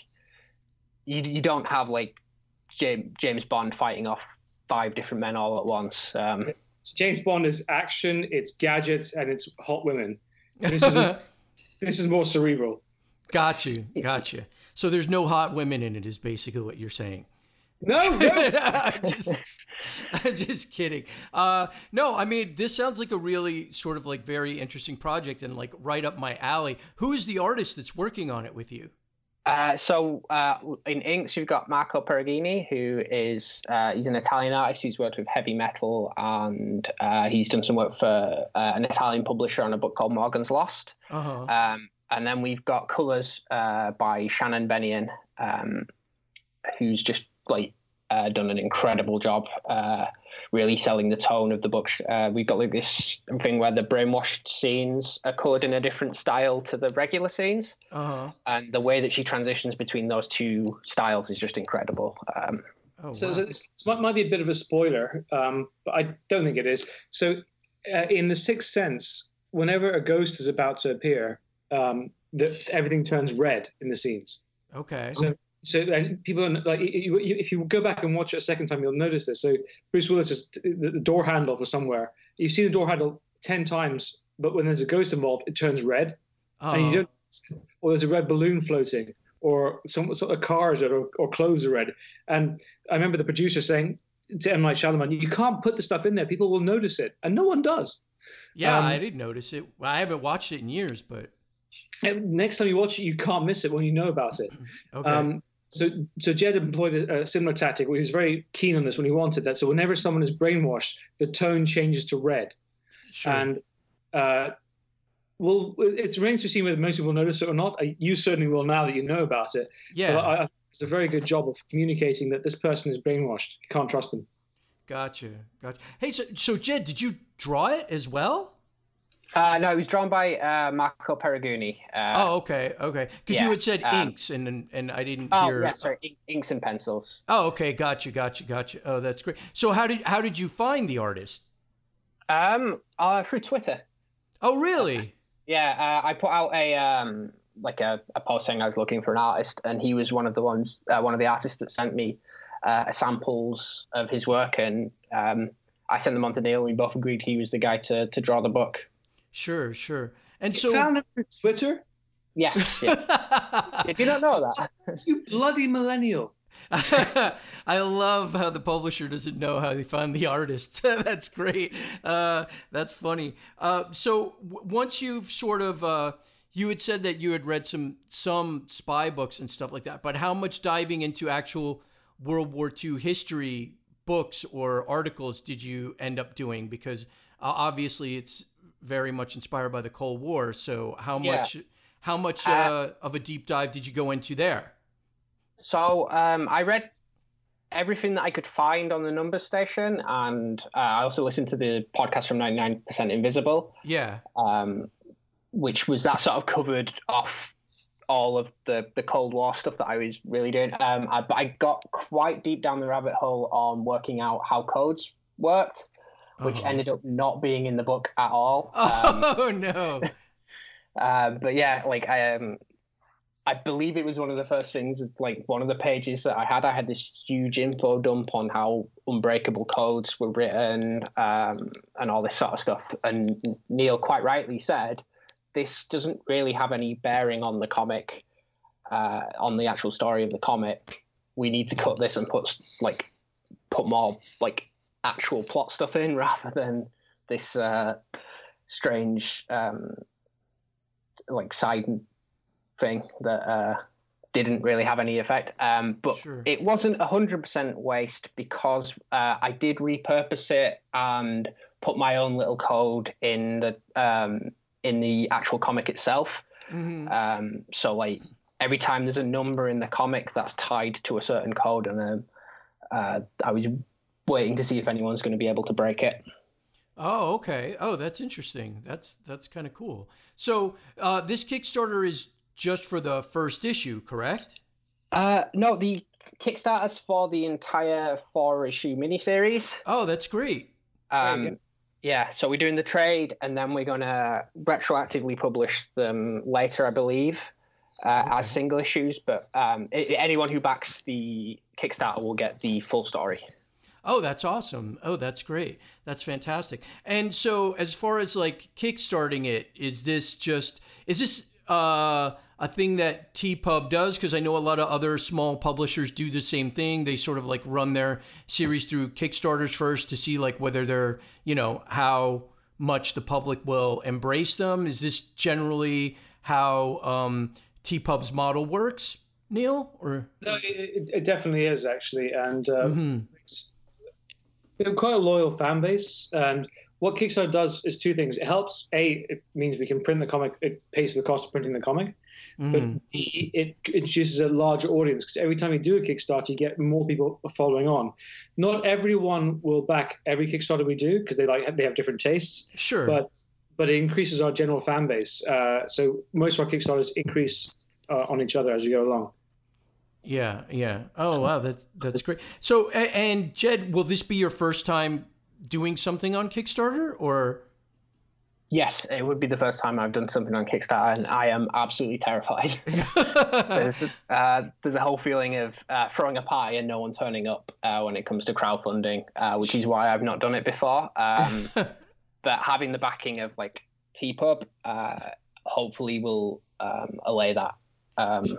You you don't have like James James Bond fighting off five different men all at once. Um, So James Bond is action, it's gadgets, and it's hot women. This is this is more cerebral. Got you, got you. So there's no hot women in it, is basically what you're saying. No, no. I'm just, I'm just kidding. Uh, no, I mean, this sounds like a really sort of like very interesting project and like right up my alley. Who is the artist that's working on it with you? Uh, so uh, in inks, you've got Marco Perugini, who is uh, he's an Italian artist who's worked with heavy metal, and uh, he's done some work for uh, an Italian publisher on a book called Morgan's Lost. Uh-huh. Um, and then we've got colours uh, by Shannon Benion, um, who's just like uh, done an incredible job, uh, really selling the tone of the book. Uh, we've got like this thing where the brainwashed scenes are coloured in a different style to the regular scenes. Uh-huh. And the way that she transitions between those two styles is just incredible. Um, Oh, So, wow. so this might, might be a bit of a spoiler, um, but I don't think it is. So uh, in The Sixth Sense, whenever a ghost is about to appear, um, the, everything turns red in the scenes. Okay. So, so and people are, like, you, you, if you go back and watch it a second time, you'll notice this. So Bruce Willis is the, the door handle for somewhere. You see the door handle ten times, but when there's a ghost involved, it turns red, Uh-huh. and you don't. Or there's a red balloon floating, or some sort of cars or, or clothes are red. And I remember the producer saying to M. Night Shyamalan, "You can't put the stuff in there; people will notice it," and no one does. Yeah, Um, I did notice it. Well, I haven't watched it in years, but And next time you watch it, you can't miss it when you know about it. okay. Um, so, so Jed employed a, a similar tactic where he was very keen on this when he wanted that. So whenever someone is brainwashed, the tone changes to red. sure. And uh, well, it remains to be seen whether most people notice it or not. You certainly will now that you know about it. yeah. But I, I, it's a very good job of communicating that this person is brainwashed. You can't trust them. Gotcha. Gotcha. Hey, so so Jed, did you draw it as well? uh, no, it was drawn by uh, Marco Perugini. Uh, Oh, okay, okay. Because you yeah, had said um, inks, and and I didn't oh, hear. yeah, sorry, ink- inks and pencils. Oh, okay. Gotcha. Gotcha. Gotcha. Oh, that's great. So how did how did you find the artist? Um, uh, through Twitter. Oh, really? Yeah, uh, I put out a um like a, a post saying I was looking for an artist, and he was one of the ones, uh, one of the artists that sent me uh, samples of his work, and um, I sent them on to Neil. We both agreed he was the guy to to draw the book. Sure, sure. And You so, found him through Twitter? Yes. Yeah. Did you not know that? You bloody millennial. I love how the publisher doesn't know how they found the artist. That's great. Uh, that's funny. Uh, so w- once you've sort of, uh, you had said that you had read some some spy books and stuff like that, but how much diving into actual World War Two history books or articles did you end up doing? Because uh, obviously it's very much inspired by the Cold War. So how Yeah. much how much Uh, uh, of a deep dive did you go into there? So um, I read everything that I could find on the Numbers station, and uh, I also listened to the podcast from ninety-nine percent Invisible, Yeah. um, which was that sort of covered off all of the, the Cold War stuff that I was really doing. Um, I, but I got quite deep down the rabbit hole on working out how codes worked, which Oh. ended up not being in the book at all. Um, Oh no. Uh, but yeah, like I um, I believe it was one of the first things, like one of the pages that I had. I had this huge info dump on how unbreakable codes were written, um, and all this sort of stuff. And Neil quite rightly said, this doesn't really have any bearing on the comic, uh, on the actual story of the comic. We need to cut this and put like put more like actual plot stuff in rather than this uh, strange. Um, like side thing that uh, didn't really have any effect. Um, but Sure. it wasn't one hundred percent waste because uh, I did repurpose it and put my own little code in the um, in the actual comic itself. Mhm. Um, so like every time there's a number in the comic that's tied to a certain code, and um, uh, I was waiting to see if anyone's going to be able to break it. Oh, okay. Oh, that's interesting. That's that's kind of cool. So uh, this Kickstarter is just for the first issue, correct? Uh, no, the Kickstarter's for the entire four-issue miniseries. Oh, that's great. Um, yeah, so we're doing the trade, and then we're going to retroactively publish them later, I believe, uh, as Okay. single issues. But um, I- anyone who backs the Kickstarter will get the full story. Oh, that's awesome. Oh, that's great. That's fantastic. And so as far as like kickstarting it, is this just is this uh a thing that T-Pub does? Because I know a lot of other small publishers do the same thing. They sort of like run their series through Kickstarters first to see like whether they're, you know, how much the public will embrace them. Is this generally how um, T-Pub's model works, Neil? Or No, it, it, it definitely is actually, and uh, Mhm. it's you know, quite a loyal fan base. And what Kickstarter does is two things. It helps. A, it means we can print the comic. It pays for the cost of printing the comic. Mhm. But B, it introduces a larger audience because every time you do a Kickstarter, you get more people following on. Not everyone will back every Kickstarter we do because they like they have different tastes. Sure. But but it increases our general fan base. Uh, so most of our Kickstarters increase uh, on each other as you go along. Yeah, yeah. Oh, wow, that's that's great. So, a- and Jed, will this be your first time doing something on Kickstarter, or? Yes, it would be the first time I've done something on Kickstarter, and I am absolutely terrified. there's, uh, there's a whole feeling of uh, throwing a party and no one turning up uh, when it comes to crowdfunding, uh, which is why I've not done it before. Um, but having the backing of like T-Pub, uh, hopefully will um, allay that. Um,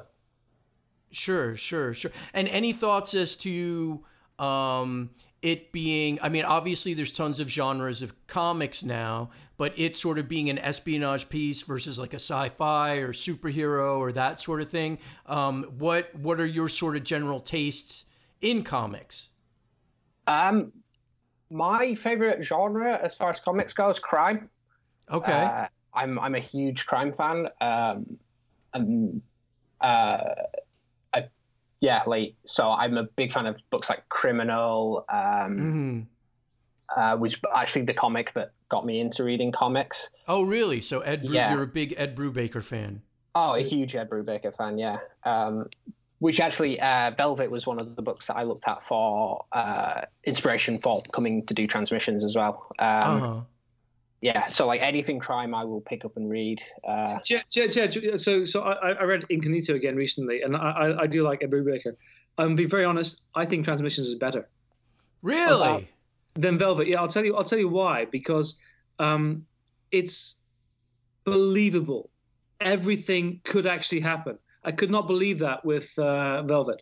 Sure, sure, sure. And any thoughts as to um, it being, I mean, obviously there's tons of genres of comics now, but it sort of being an espionage piece versus like a sci-fi or superhero or that sort of thing. Um, what what are your sort of general tastes in comics? um, my favorite genre as far as comics go is crime. Okay. Uh, I'm I'm a huge crime fan. Um, and uh, I, yeah, like so I'm a big fan of books like Criminal, um, hmm uh, which actually the comic that got me into reading comics. Oh, really? So Ed, Bru- Yeah. you're a big Ed Brubaker fan. Oh, a huge Ed Brubaker fan, yeah. Um, which actually, uh, Velvet was one of the books that I looked at for uh, inspiration for coming to do transmissions as well. Um, Uh-huh. Yeah, so like anything crime, I will pick up and read. Uh, Yeah, yeah, yeah. So, so I, I read Incognito again recently, and I, I, I do like Ed Brubaker. I'm gonna be very honest. I think Transmissions is better Really? than Velvet. Yeah, I'll tell you. I'll tell you why. Because um, it's believable. Everything could actually happen. I could not believe that with uh, Velvet.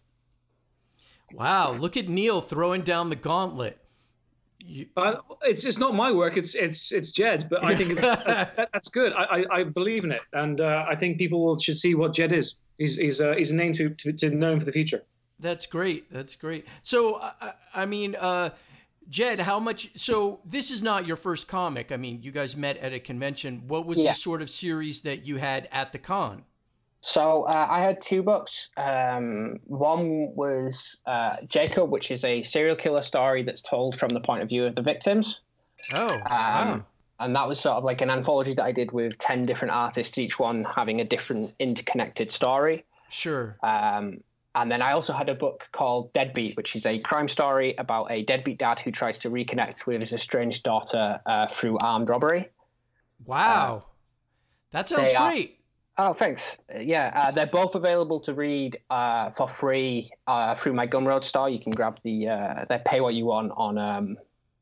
Wow, look at Neil throwing down the gauntlet. You... Uh, it's it's not my work. It's it's it's Jed's, but I think it's, that, that's good. I, I, I believe in it, and uh, I think people will, should see what Jed is. He's he's uh, he's a name to, to to know him for the future. That's great. That's great. So I, I mean, uh, Jed, how much? So this is not your first comic. I mean, you guys met at a convention. What was Yeah. the sort of series that you had at the con? So uh, I had two books. Um, one was uh, Jacob, which is a serial killer story that's told from the point of view of the victims. Oh, Um, wow. And that was sort of like an anthology that I did with ten different artists, each one having a different interconnected story. Sure. Um, and then I also had a book called Deadbeat, which is a crime story about a deadbeat dad who tries to reconnect with his estranged daughter uh, through armed robbery. Wow. that sounds they are- great. Oh, thanks. Yeah, uh, they're both available to read uh, for free uh, through my Gumroad store. You can grab the uh, they pay what you want on um,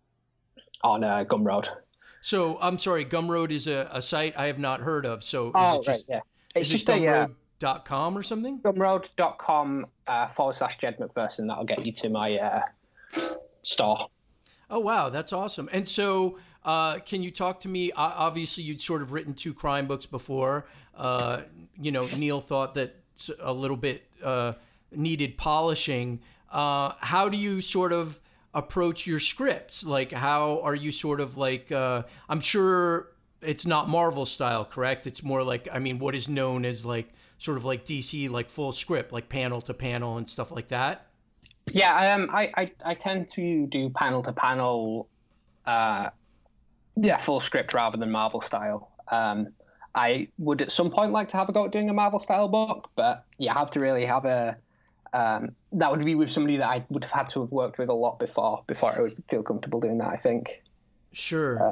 on uh, Gumroad. So I'm sorry, Gumroad is a, a site I have not heard of. So is Oh, it right, just, yeah. It's is it just a uh, gumroad dot com or something? gumroad.com uh, forward slash Jed McPherson. That'll get you to my uh, store. Oh, wow. That's awesome. And so uh, can you talk to me? O- Obviously, you'd sort of written two crime books before. Uh, you know, Neil thought that a little bit uh, needed polishing. Uh, how do you sort of approach your scripts? Like, how are you sort of like, uh, I'm sure it's not Marvel style, correct? It's more like, I mean, what is known as like, sort of like D C, like full script, like panel to panel and stuff like that? Yeah, um, I, I, I tend to do panel to panel, uh, yeah, full script rather than Marvel style. Um, I would at some point like to have a go at doing a Marvel style book, but you have to really have a, um, that would be with somebody that I would have had to have worked with a lot before, before I would feel comfortable doing that, I think. Sure. Uh,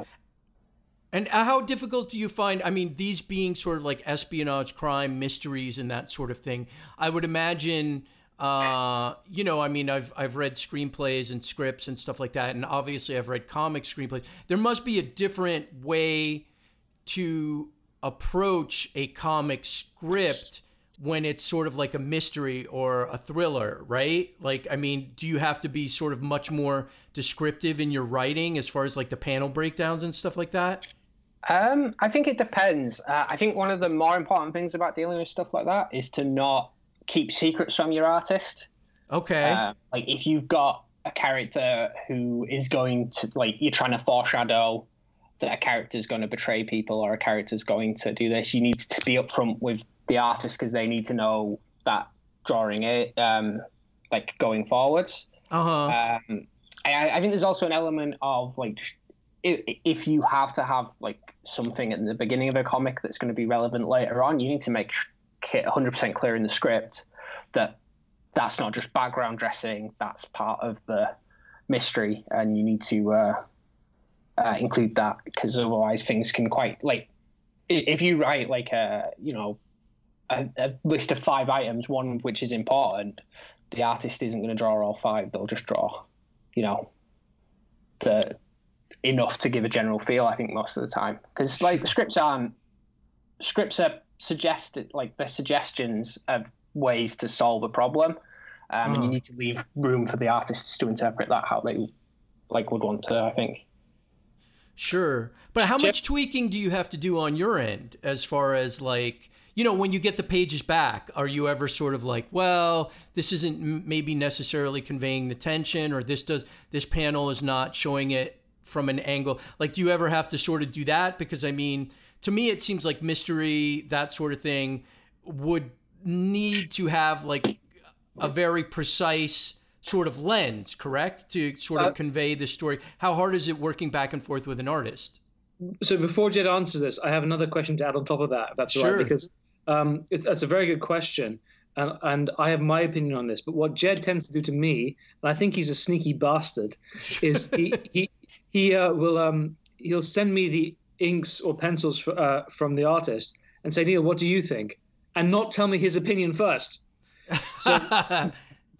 And how difficult do you find, I mean, these being sort of like espionage, crime, mysteries, and that sort of thing, I would imagine, uh, you know, I mean, I've I've read screenplays and scripts and stuff like that, and obviously I've read comic screenplays. There must be a different way to approach a comic script when it's sort of like a mystery or a thriller, right? Like, I mean, do you have to be sort of much more descriptive in your writing as far as like the panel breakdowns and stuff like that? Um, I think it depends. Uh, I think one of the more important things about dealing with stuff like that is to not keep secrets from your artist. Okay. Uh, like if you've got a character who is going to, like, you're trying to foreshadow that a character's going to betray people or a character's going to do this, you need to be upfront with the artist because they need to know that drawing it, um, like going forwards. Uh-huh. Um, I, I think there's also an element of like, if, if you have to have like something at the beginning of a comic that's going to be relevant later on, you need to make it one hundred percent clear in the script that that's not just background dressing, that's part of the mystery, and you need to uh, uh, include that because otherwise things can quite like if you write like a you know a, a list of five items, one which is important, the artist isn't going to draw all five. They'll just draw, you know, the enough to give a general feel. I think most of the time, because like the scripts aren't scripts are suggested, like they're suggestions of ways to solve a problem, um, and you need to leave room for the artists to interpret that how they like would want to. I think. Sure, but how much tweaking do you have to do on your end as far as like, you know, when you get the pages back, are you ever sort of like, well, this isn't m- maybe necessarily conveying the tension, or this does this panel is not showing it from an angle? Like, do you ever have to sort of do that? Because I mean, to me, it seems like mystery, that sort of thing, would need to have like a very precise sort of lens, correct, to sort of Uh, convey the story. How hard is it working back and forth with an artist? So before Jed answers this, I have another question to add on top of that, if that's all Sure. right, because um, it, that's a very good question, and, and I have my opinion on this. But what Jed tends to do to me, and I think he's a sneaky bastard, is he he he uh, will um he'll send me the inks or pencils for, uh, from the artist and say, Neil, what do you think? And not tell me his opinion first. So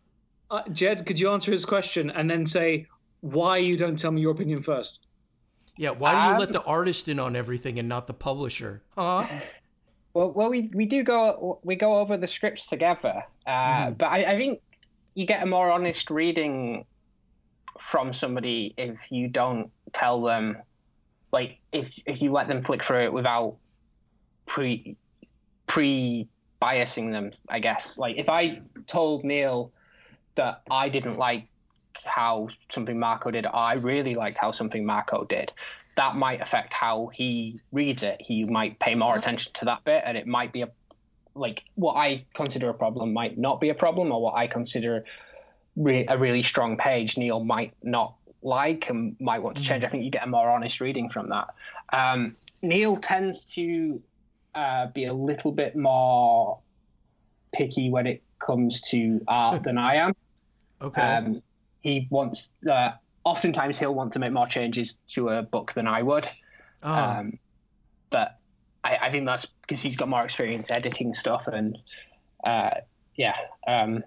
Uh, Jed, could you answer his question and then say why you don't tell me your opinion first? Yeah, why do you Um, let the artist in on everything and not the publisher? Huh? Well, well, we, we do go we go over the scripts together, uh, but I, I think you get a more honest reading from somebody if you don't tell them, like if if you let them flick through it without pre pre biasing them. I guess like if I told Neil that I didn't like how something Marco did, or I really liked how something Marco did, that might affect how he reads it. He might pay more attention to that bit, and it might be a like what I consider a problem might not be a problem, or what I consider re- a really strong page Neil might not like and might want to change. I think you get a more honest reading from that. Um, Neil tends to uh, be a little bit more picky when it comes to art than I am. Okay. Um, he wants, uh, oftentimes he'll want to make more changes to a book than I would. Oh. Um, but I, I think that's because he's got more experience editing stuff and, uh, yeah. Um,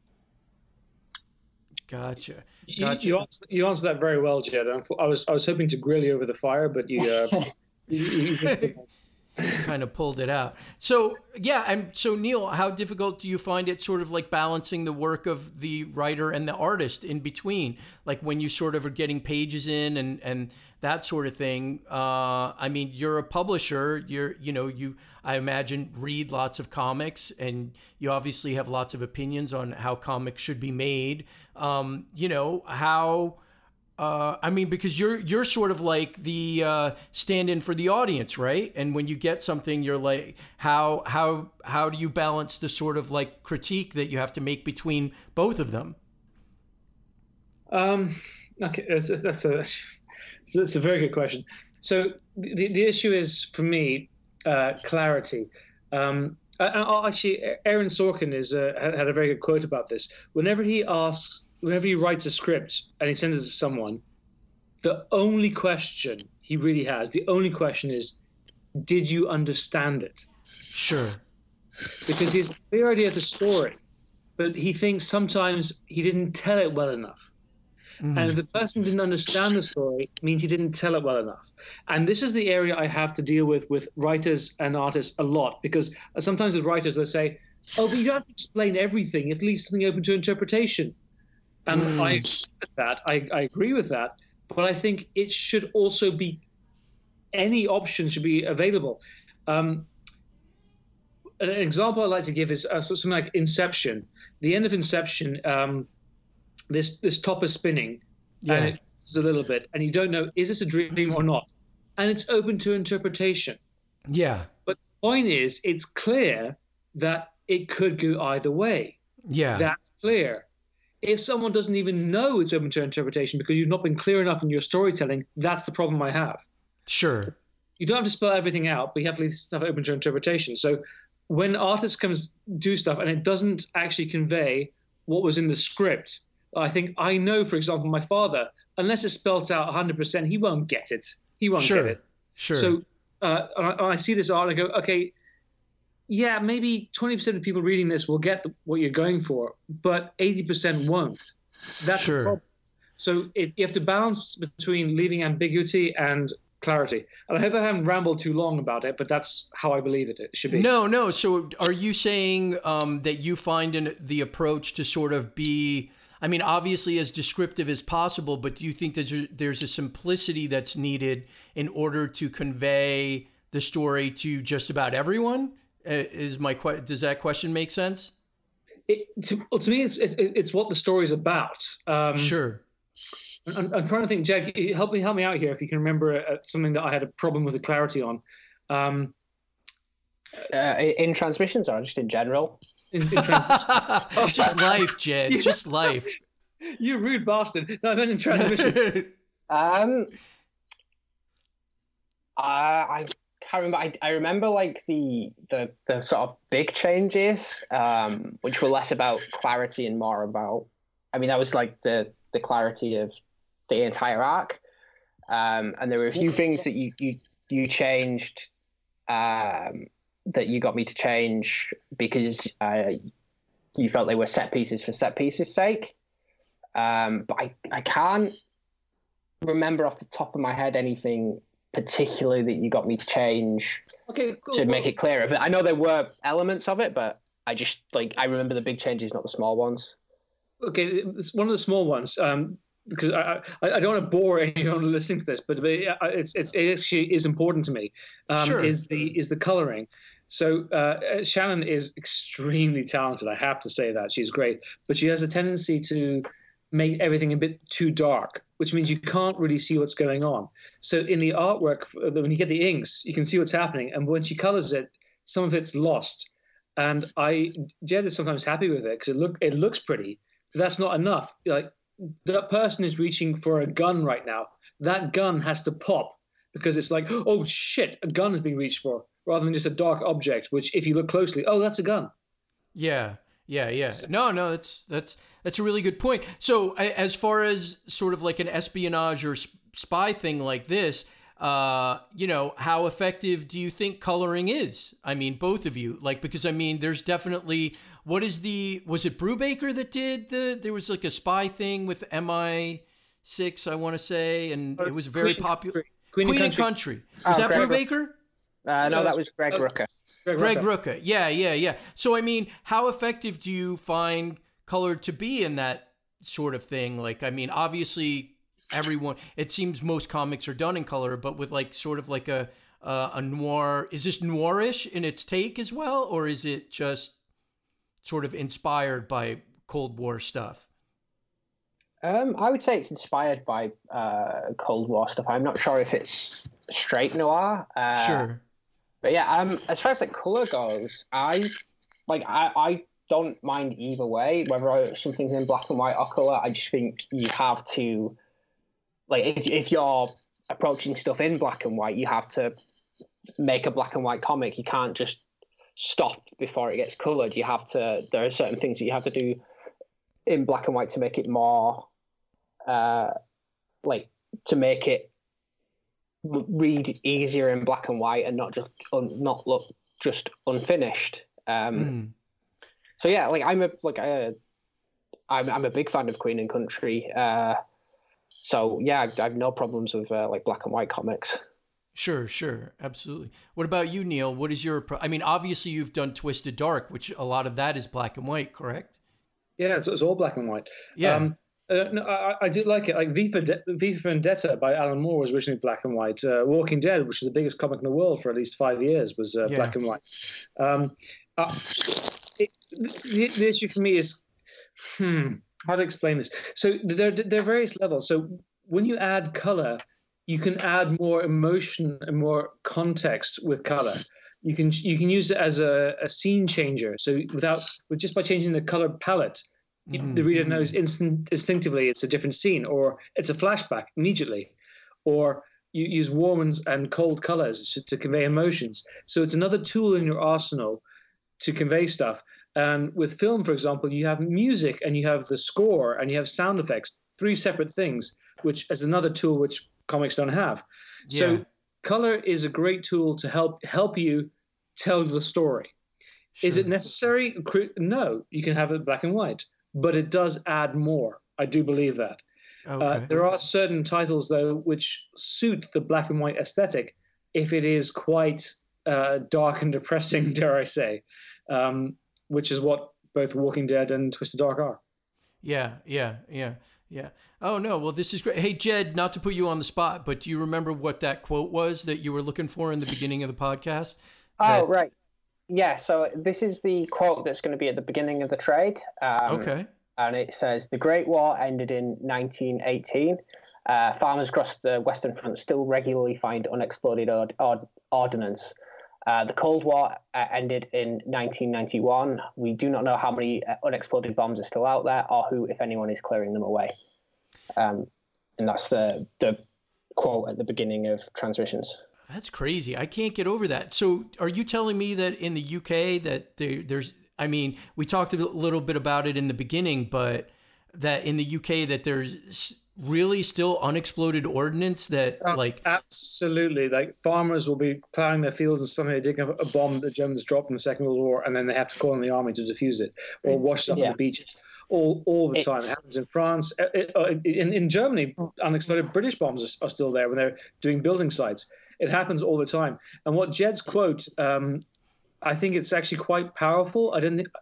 Gotcha. You, Gotcha. you, answered, you answered that very well, Jed. I was I was hoping to grill you over the fire, but you, uh, you, you, you kind of pulled it out. So yeah, and so Neil, how difficult do you find it sort of like balancing the work of the writer and the artist in between? Like when you sort of are getting pages in and, and that sort of thing. Uh, I mean, you're a publisher, you're, you know, you, I imagine read lots of comics and you obviously have lots of opinions on how comics should be made. Um, you know, how, Uh, I mean, because you're you're sort of like the uh, stand-in for the audience, right? And when you get something, you're like, how how how do you balance the sort of like critique that you have to make between both of them? Um, okay, that's, that's a that's a very good question. So the the issue is for me uh, clarity. Um, I, I, actually, Aaron Sorkin is uh, had, had a very good quote about this. Whenever he asks. Whenever he writes a script and he sends it to someone, the only question he really has, the only question is, did you understand it? Sure. Because he has a clear idea of the story, but he thinks sometimes he didn't tell it well enough. Mm. And if the person didn't understand the story, it means he didn't tell it well enough. And this is the area I have to deal with with writers and artists a lot, because sometimes with writers, they say, oh, but you don't have to explain everything. It leaves something open to interpretation. And mm. I agree with that. I, I agree with that. But I think it should also be, any option should be available. Um, an example I'd like to give is uh, something like Inception. The end of Inception, um, this this top is spinning, yeah. and it's a little bit, and you don't know, is this a dream or not? And it's open to interpretation. Yeah. But the point is, it's clear that it could go either way. Yeah. That's clear. If someone doesn't even know it's open to interpretation because you've not been clear enough in your storytelling, that's the problem I have. Sure. You don't have to spell everything out, but you have to leave stuff open to interpretation. So when artists come do stuff and it doesn't actually convey what was in the script, I think I know, for example, my father, unless it's spelt out one hundred percent, he won't get it. He won't sure. get it. Sure. So uh, I, I see this art and I go, okay, yeah, maybe twenty percent of people reading this will get the, what you're going for, but eighty percent won't. That's sure. the problem. So it, you have to balance between leaving ambiguity and clarity. And I hope I haven't rambled too long about it, but that's how I believe it, it should be. No, no. So are you saying um, that you find in the approach to sort of be, I mean, obviously as descriptive as possible, but do you think that there's a simplicity that's needed in order to convey the story to just about everyone? Is my does that question make sense? It, to, well, to me, it's it, it's what the story is about. Um, sure. I'm, I'm trying to think, Jack. Help me help me out here if you can remember uh, something that I had a problem with the clarity on. Um, uh, in transmissions or just in general? In, in transmissions. Just life, Jed. Just life. You rude bastard. No, I meant in transmissions. um, I. I I remember, I, I remember like the, the the sort of big changes, um, which were less about clarity and more about, I mean, that was like the, the clarity of the entire arc. Um, and there were a few things that you, you, you changed um, that you got me to change because uh, you felt they were set pieces for set pieces' sake. Um, but I, I can't remember off the top of my head anything particularly that you got me to change Okay, cool. to make Well, it clearer. But I know there were elements of it, but I just like I remember the big changes, not the small ones. okay, it's one of the small ones. Um, because I, I, I don't want to bore anyone listening to this, but it's, it's it actually is important to me. Um, Sure. Is the is the coloring. So uh, Shannon is extremely talented. I have to say that she's great, but she has a tendency to make everything a bit too dark, which means you can't really see what's going on. So in the artwork, when you get the inks, you can see what's happening, and when she colors it, some of it's lost. And I Jed is sometimes happy with it because it look it looks pretty, but that's not enough. Like that person is reaching for a gun right now. That gun has to pop because it's like, oh shit, a gun is being reached for, rather than just a dark object, which if you look closely, oh, that's a gun. Yeah, yeah, yeah. No, no, that's that's that's a really good point. So a- as far as sort of like an espionage or sp- spy thing like this, uh, you know, how effective do you think coloring is? I mean, both of you, like, because I mean, there's definitely, what is the, was it Brubaker that did the, there was like a spy thing with M I six, I want to say, and it was very Queen popular. Country. Queen, Queen and and Country. Country. Was Oh, that Greg- Brubaker? Uh, no, No, that was Greg that was- Rucka. Greg Greg Rucka. Rucka. Yeah, yeah, yeah. So, I mean, how effective do you find color to be in that sort of thing? Like, I mean, obviously, everyone, it seems most comics are done in color, but with like sort of like a, uh, a noir, is this noirish in its take as well? Or is it just sort of inspired by Cold War stuff? Um, I would say it's inspired by uh, Cold War stuff. I'm not sure if it's straight noir. Uh, Sure. But yeah, um, as far as like color goes, I like I, I don't mind either way, whether something's in black and white or color. I just think you have to, like, if if you're approaching stuff in black and white, you have to make a black and white comic. You can't just stop before it gets colored. You have to. There are certain things that you have to do in black and white to make it more, uh, like to make it read easier in black and white and not just un, not look just unfinished. Um, Mm. So yeah, like I'm a like a, I'm I'm a big fan of Queen and Country. Uh, so yeah, I, I have no problems with uh, like black and white comics. Sure, sure. Absolutely. What about you, Neil? What is your, appro- I mean, obviously you've done Twisted Dark, which a lot of that is black and white, correct? Yeah, it's, it's all black and white. Yeah. Um, uh, no, I, I did like it. Like V for, De- V for Vendetta by Alan Moore was originally black and white. Uh, Walking Dead, which is the biggest comic in the world for at least five years, was uh, Yeah. black and white. Um, uh, it, the, the issue for me is, hmm, how to explain this? So there, there are various levels. So when you add color, you can add more emotion and more context with color. You can you can use it as a, a scene changer. So without with just by changing the color palette, Mhm. the reader knows instant, instinctively it's a different scene, or it's a flashback immediately, or you use warm and, and cold colors to, to convey emotions. So it's another tool in your arsenal to convey stuff. And with film, for example, you have music and you have the score and you have sound effects, three separate things, which is another tool which comics don't have. Yeah. So color is a great tool to help help you tell the story. Is it Sure. necessary? Cri- No, you can have it black and white, but it does add more. I do believe that. Okay. Uh, there are certain titles, though, which suit the black and white aesthetic if it is quite uh, dark and depressing, dare I say, um, which is what both Walking Dead and Twisted Dark are. Yeah, yeah, yeah, yeah. Oh, no. Well, this is great. Hey, Jed, not to put you on the spot, but do you remember what that quote was that you were looking for in the beginning of the podcast? Oh, That- right. Yeah, so this is the quote that's going to be at the beginning of the trade. Um, Okay. And it says, "The Great War ended in nineteen eighteen. Uh, farmers across the Western Front still regularly find unexploded ord- ord- ordnance. Uh, the Cold War uh, ended in nineteen ninety-one. We do not know how many uh, unexploded bombs are still out there or who, if anyone, is clearing them away." Um, and that's the, the quote at the beginning of Transmissions. That's crazy. I can't get over that. So are you telling me that in the U K that there, there's, I mean, we talked a little bit about it in the beginning, but that in the U K that there's really still unexploded ordnance that Oh, like absolutely, like farmers will be plowing their fields and suddenly they dig up a bomb that the Germans dropped in the Second World War, and then they have to call on the army to defuse it or wash up Yeah. the beaches. All, all the It- time. It happens in France. Uh, it- uh, In, in Germany, unexploded British bombs are, are still there when they're doing building sites. It happens all the time. And what Jed's quote, um, I think it's actually quite powerful. I don't think,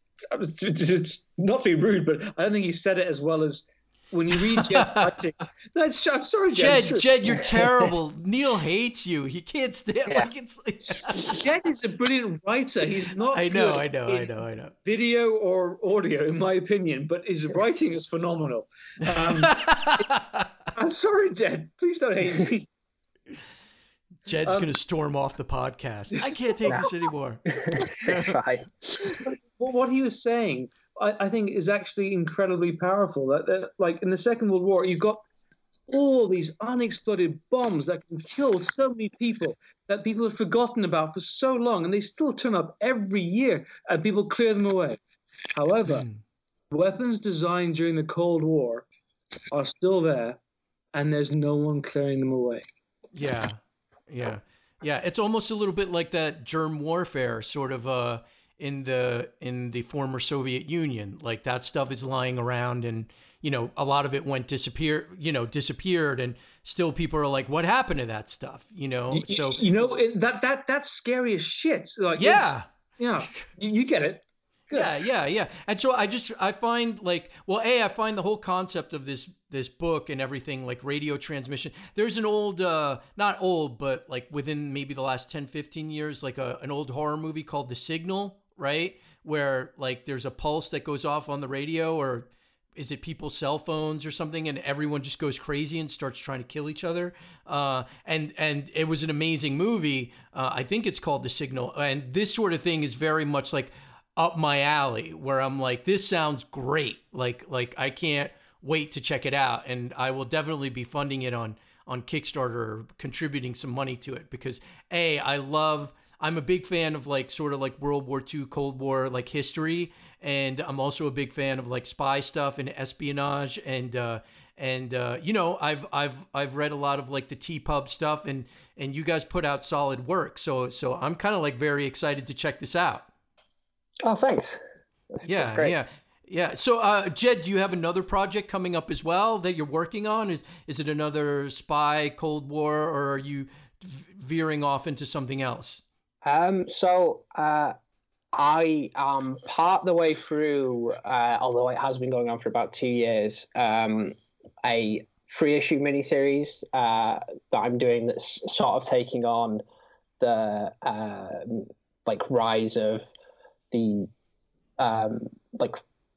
it's not to be rude, but I don't think he said it as well as when you read Jed's writing. No, it's, I'm sorry, Jed. Jed, it's true. Jed, you're terrible. Neil hates you. He can't stand. Yeah. Like it's. Like, Jed is a brilliant writer. He's not. I know, good I know, in I know, I know. Video or audio, in my opinion, but his writing is phenomenal. Um, I'm sorry, Jed. Please don't hate me. Jed's Um, gonna storm off the podcast. I can't take this anymore. It's fine. But what he was saying, I, I think, is actually incredibly powerful. That, that, like in the Second World War, you've got all these unexploded bombs that can kill so many people that people have forgotten about for so long, and they still turn up every year, and people clear them away. However, Hmm. weapons designed during the Cold War are still there, and there's no one clearing them away. Yeah, yeah, yeah. It's almost a little bit like that germ warfare sort of uh, in the in the former Soviet Union. Like that stuff is lying around, and you know a lot of it went disappear. You know, disappeared, and still people are like, "What happened to that stuff?" You know, You- so you know it, that that that's scary as shit. Like yeah. it's- yeah, you, you get it. Good. Yeah, yeah, yeah. And so I just I find like well, A, I find the whole concept of this this book and everything like radio transmission. There's an old uh not old, but like within maybe the last ten, fifteen years, like a, an old horror movie called The Signal, right? Where like there's a pulse that goes off on the radio, or is it people's cell phones or something, and everyone just goes crazy and starts trying to kill each other. Uh, and and it was an amazing movie. Uh, I think it's called The Signal. And this sort of thing is very much like up my alley, where I'm like, this sounds great. Like like I can't wait to check it out, and I will definitely be funding it on on Kickstarter or contributing some money to it because A, I love. I'm a big fan of like sort of like World War Two, Cold War like history, and I'm also a big fan of like spy stuff and espionage, and uh, and uh, you know I've I've I've read a lot of like the T-Pub stuff, and and you guys put out solid work, so so I'm kind of like very excited to check this out. Oh, thanks. That's, Yeah, that's great. yeah. Yeah. So, uh, Jed, do you have another project coming up as well that you're working on? Is is it another spy Cold War, or are you v- veering off into something else? Um, so uh, I am part the way through, uh, although it has been going on for about two years, um, a free issue miniseries uh, that I'm doing that's sort of taking on the uh, like rise of the um, like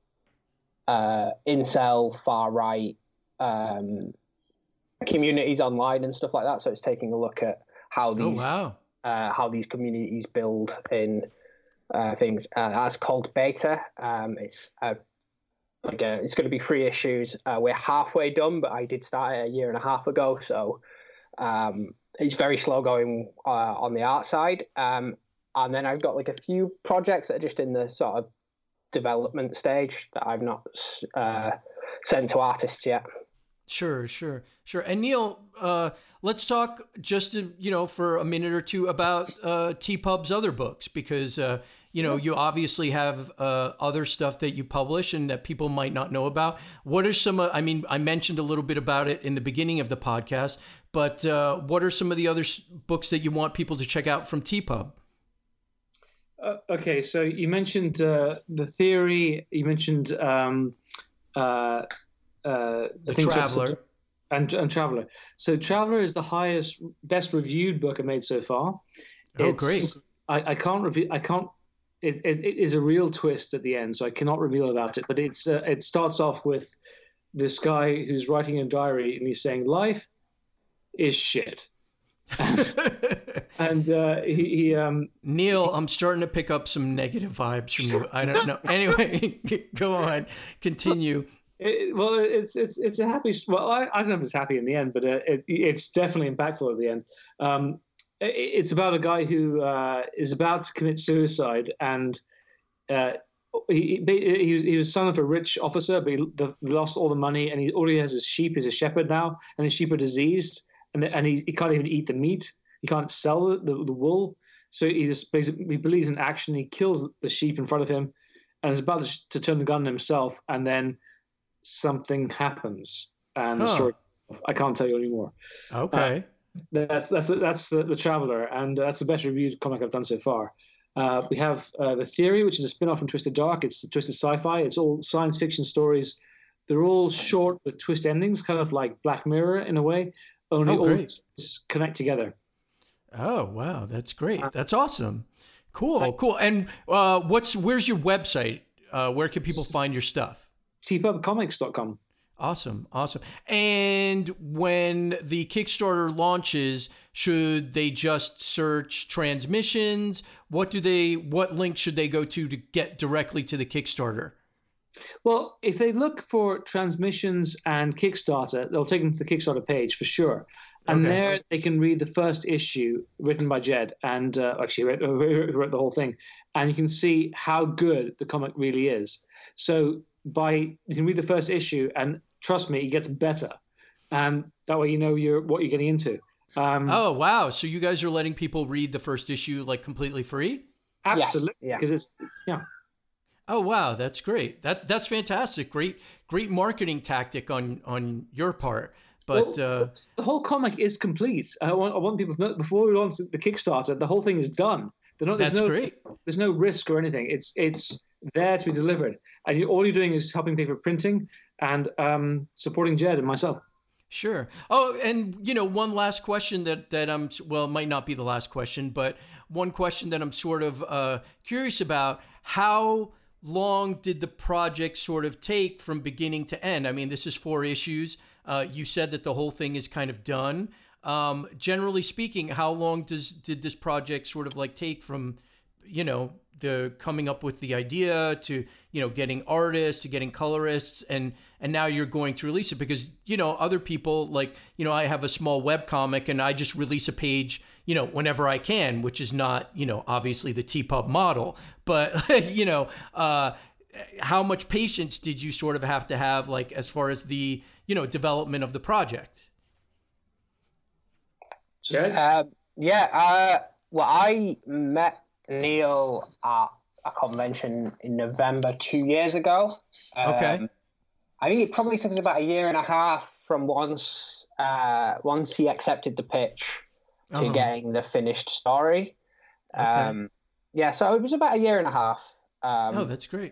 uh, incel far right um, communities online and stuff like that. So it's taking a look at how these Oh, wow. uh, how these communities build in uh, things. Uh, that's called Beta. Um, it's uh, like a, it's going to be three issues. Uh, we're halfway done, but I did start it a year and a half ago, so um, it's very slow going uh, on the art side. Um, and then I've got like a few projects that are just in the sort of development stage that I've not uh, sent to artists yet. Sure, sure, sure. And Neil, uh, let's talk just to, you know for a minute or two about uh, T-Pub's other books, because uh, you know you obviously have uh, other stuff that you publish and that people might not know about. What are some? Uh, I mean, I mentioned a little bit about it in the beginning of the podcast, but uh, what are some of the other s- books that you want people to check out from T-Pub? Uh, okay, so you mentioned uh, the theory. You mentioned um, uh, uh, The I think Traveler. and, and Traveler. So Traveler is the highest, best reviewed book I've made so far. Oh, It's- great. I, I can't reveal. I can't. It, it, it is a real twist at the end, so I cannot reveal about it. But it's uh, it starts off with this guy who's writing a diary, and he's saying life is shit. And uh, he, he um, Neil, I'm starting to pick up some negative vibes from you. I don't know. Anyway, go on. Continue. It, well, it's it's it's a happy. Well, I, I don't know if it's happy in the end, but uh, it, it's definitely impactful at the end. Um, it, it's about a guy who uh, is about to commit suicide, and uh, he he, he was he was son of a rich officer, but he the, lost all the money, and he all he has is sheep. He's a shepherd now, and his sheep are diseased, and the, and he, he can't even eat the meat. He can't sell the, the, the wool. So he just basically he believes in action. He kills the sheep in front of him, and is about to, to turn the gun on himself, and then something happens, and Huh. the story. I can't tell you anymore. Okay. Uh, that's that's that's the, the Traveler, and that's the best reviewed comic I've done so far. Uh, we have uh, The Theory, which is a spin-off from Twisted Dark. It's Twisted Sci-Fi. It's all science fiction stories. They're all short with twist endings, kind of like Black Mirror in a way. Only Oh, all great. the stories connect together. Oh, wow. That's great. That's awesome. Cool. Cool. And uh, what's where's your website? Uh, where can people find your stuff? T pub comics dot com. Awesome. Awesome. And when the Kickstarter launches, should they just search transmissions? What do they, what link should they go to to get directly to the Kickstarter? Well, if they look for transmissions and Kickstarter, they'll take them to the Kickstarter page for sure. And Okay. there they can read the first issue written by Jed, and uh, actually he wrote, he wrote the whole thing. And you can see how good the comic really is. So by you can read the first issue, and trust me, it gets better. Um, that way you know you're what you're getting into. Um, Oh, wow. So you guys are letting people read the first issue like completely free? absolutely, yeah. because it's yeah. Oh, wow. That's great. That's, that's fantastic. Great, great marketing tactic on, on your part. But, Well, uh, the whole comic is complete. I want, I want people to know before we launch the Kickstarter, the whole thing is done. They're not, there's that's no, great. There's no risk or anything. It's it's there to be delivered, and you, all you're doing is helping pay for printing and um, supporting Jed and myself. Sure. Oh, and you know, one last question that that I'm well, it might not be the last question, but one question that I'm sort of uh, curious about: how long did the project sort of take from beginning to end? I mean, this is four issues. Uh, you said that the whole thing is kind of done. Um, generally speaking, how long does did this project sort of like take from, you know, the coming up with the idea to, you know, getting artists to getting colorists, and and now you're going to release it? Because, you know, other people, like, you know, I have a small web comic and I just release a page, you know, whenever I can, which is not, you know, obviously the T pub model, but you know, uh, how much patience did you sort of have to have, like, as far as the, you know, development of the project? Jed? Uh, yeah. Uh, well, I met Neil at a convention in November two years ago. Um, Okay. I think it probably took us about a year and a half from once uh, once he accepted the pitch to Uh-huh. getting the finished story. Okay. Um, yeah, so it was about a year and a half. Um, Oh, that's great.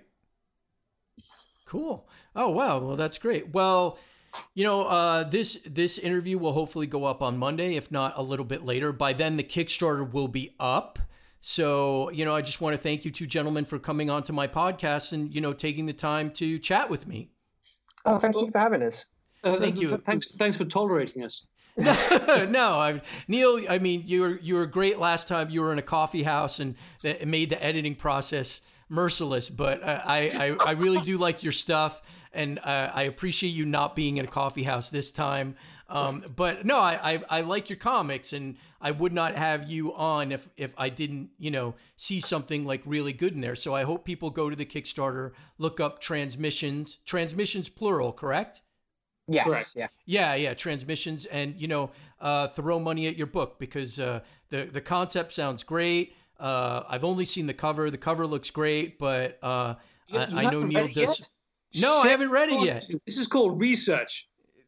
Cool. Oh, wow. Well, that's great. Well, you know, uh, this this interview will hopefully go up on Monday, if not a little bit later. By then, the Kickstarter will be up. So, you know, I just want to thank you two gentlemen for coming on to my podcast and, you know, taking the time to chat with me. oh, thank you for having us. Uh, Thank you. Thanks, thanks for tolerating us. no, I, Neil, I mean, you were, you were great last time you were in a coffee house and that made the editing process merciless, but I, I, I really do like your stuff, and uh, I appreciate you not being in a coffee house this time. Um, but no, I, I, I like your comics, and I would not have you on if, if I didn't, you know, see something like really good in there. So I hope people go to the Kickstarter, look up Transmissions, Transmissions plural, correct? Yes, Correct. yeah. Yeah, yeah, Transmissions, and you know, uh, throw money at your book, because uh, the the concept sounds great. Uh, I've only seen the cover. The cover looks great, but uh, You- I, you I know haven't Neil read it does. yet? No, I Shit. haven't read it yet. This is called research.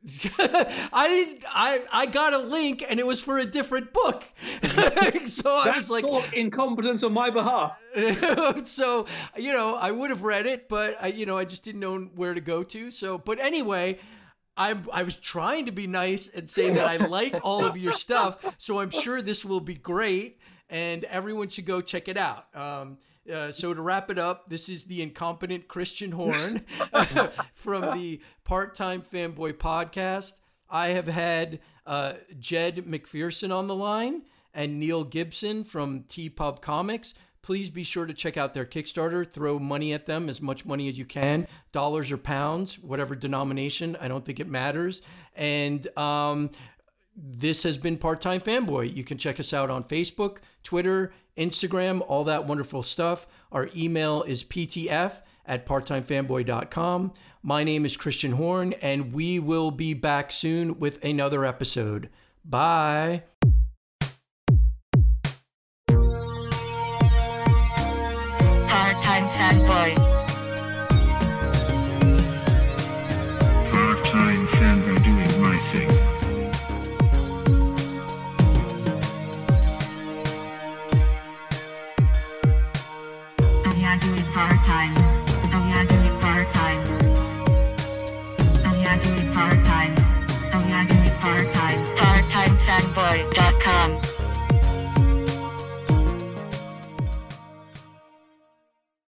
I didn't. I I got a link, and it was for a different book. So I That's was like, called incompetence on my behalf. so you know, I would have read it, but I, you know, I just didn't know where to go to. So, but anyway, I I was trying to be nice and say that I like all of your stuff. So I'm sure this will be great, and everyone should go check it out. Um, uh, so to wrap it up, this is the incompetent Christian Horn from the Part-Time Fanboy Podcast. I have had uh, Jed McPherson on the line and Neil Gibson from T Pub Comics. Please be sure to check out their Kickstarter. Throw money at them, as much money as you can, dollars or pounds, whatever denomination. I don't think it matters. And um, this has been Part-Time Fanboy. You can check us out on Facebook, Twitter, Instagram, all that wonderful stuff. Our email is p t f at part time fanboy dot com. My name is Christian Horn, and we will be back soon with another episode. Bye. Part-time fanboy. Part-time fanboy doing my thing. Oh yeah, do it part-time. Oh yeah, do it part-time. Oh yeah, do it part-time. Oh yeah, do it part-time. part time fanboy dot com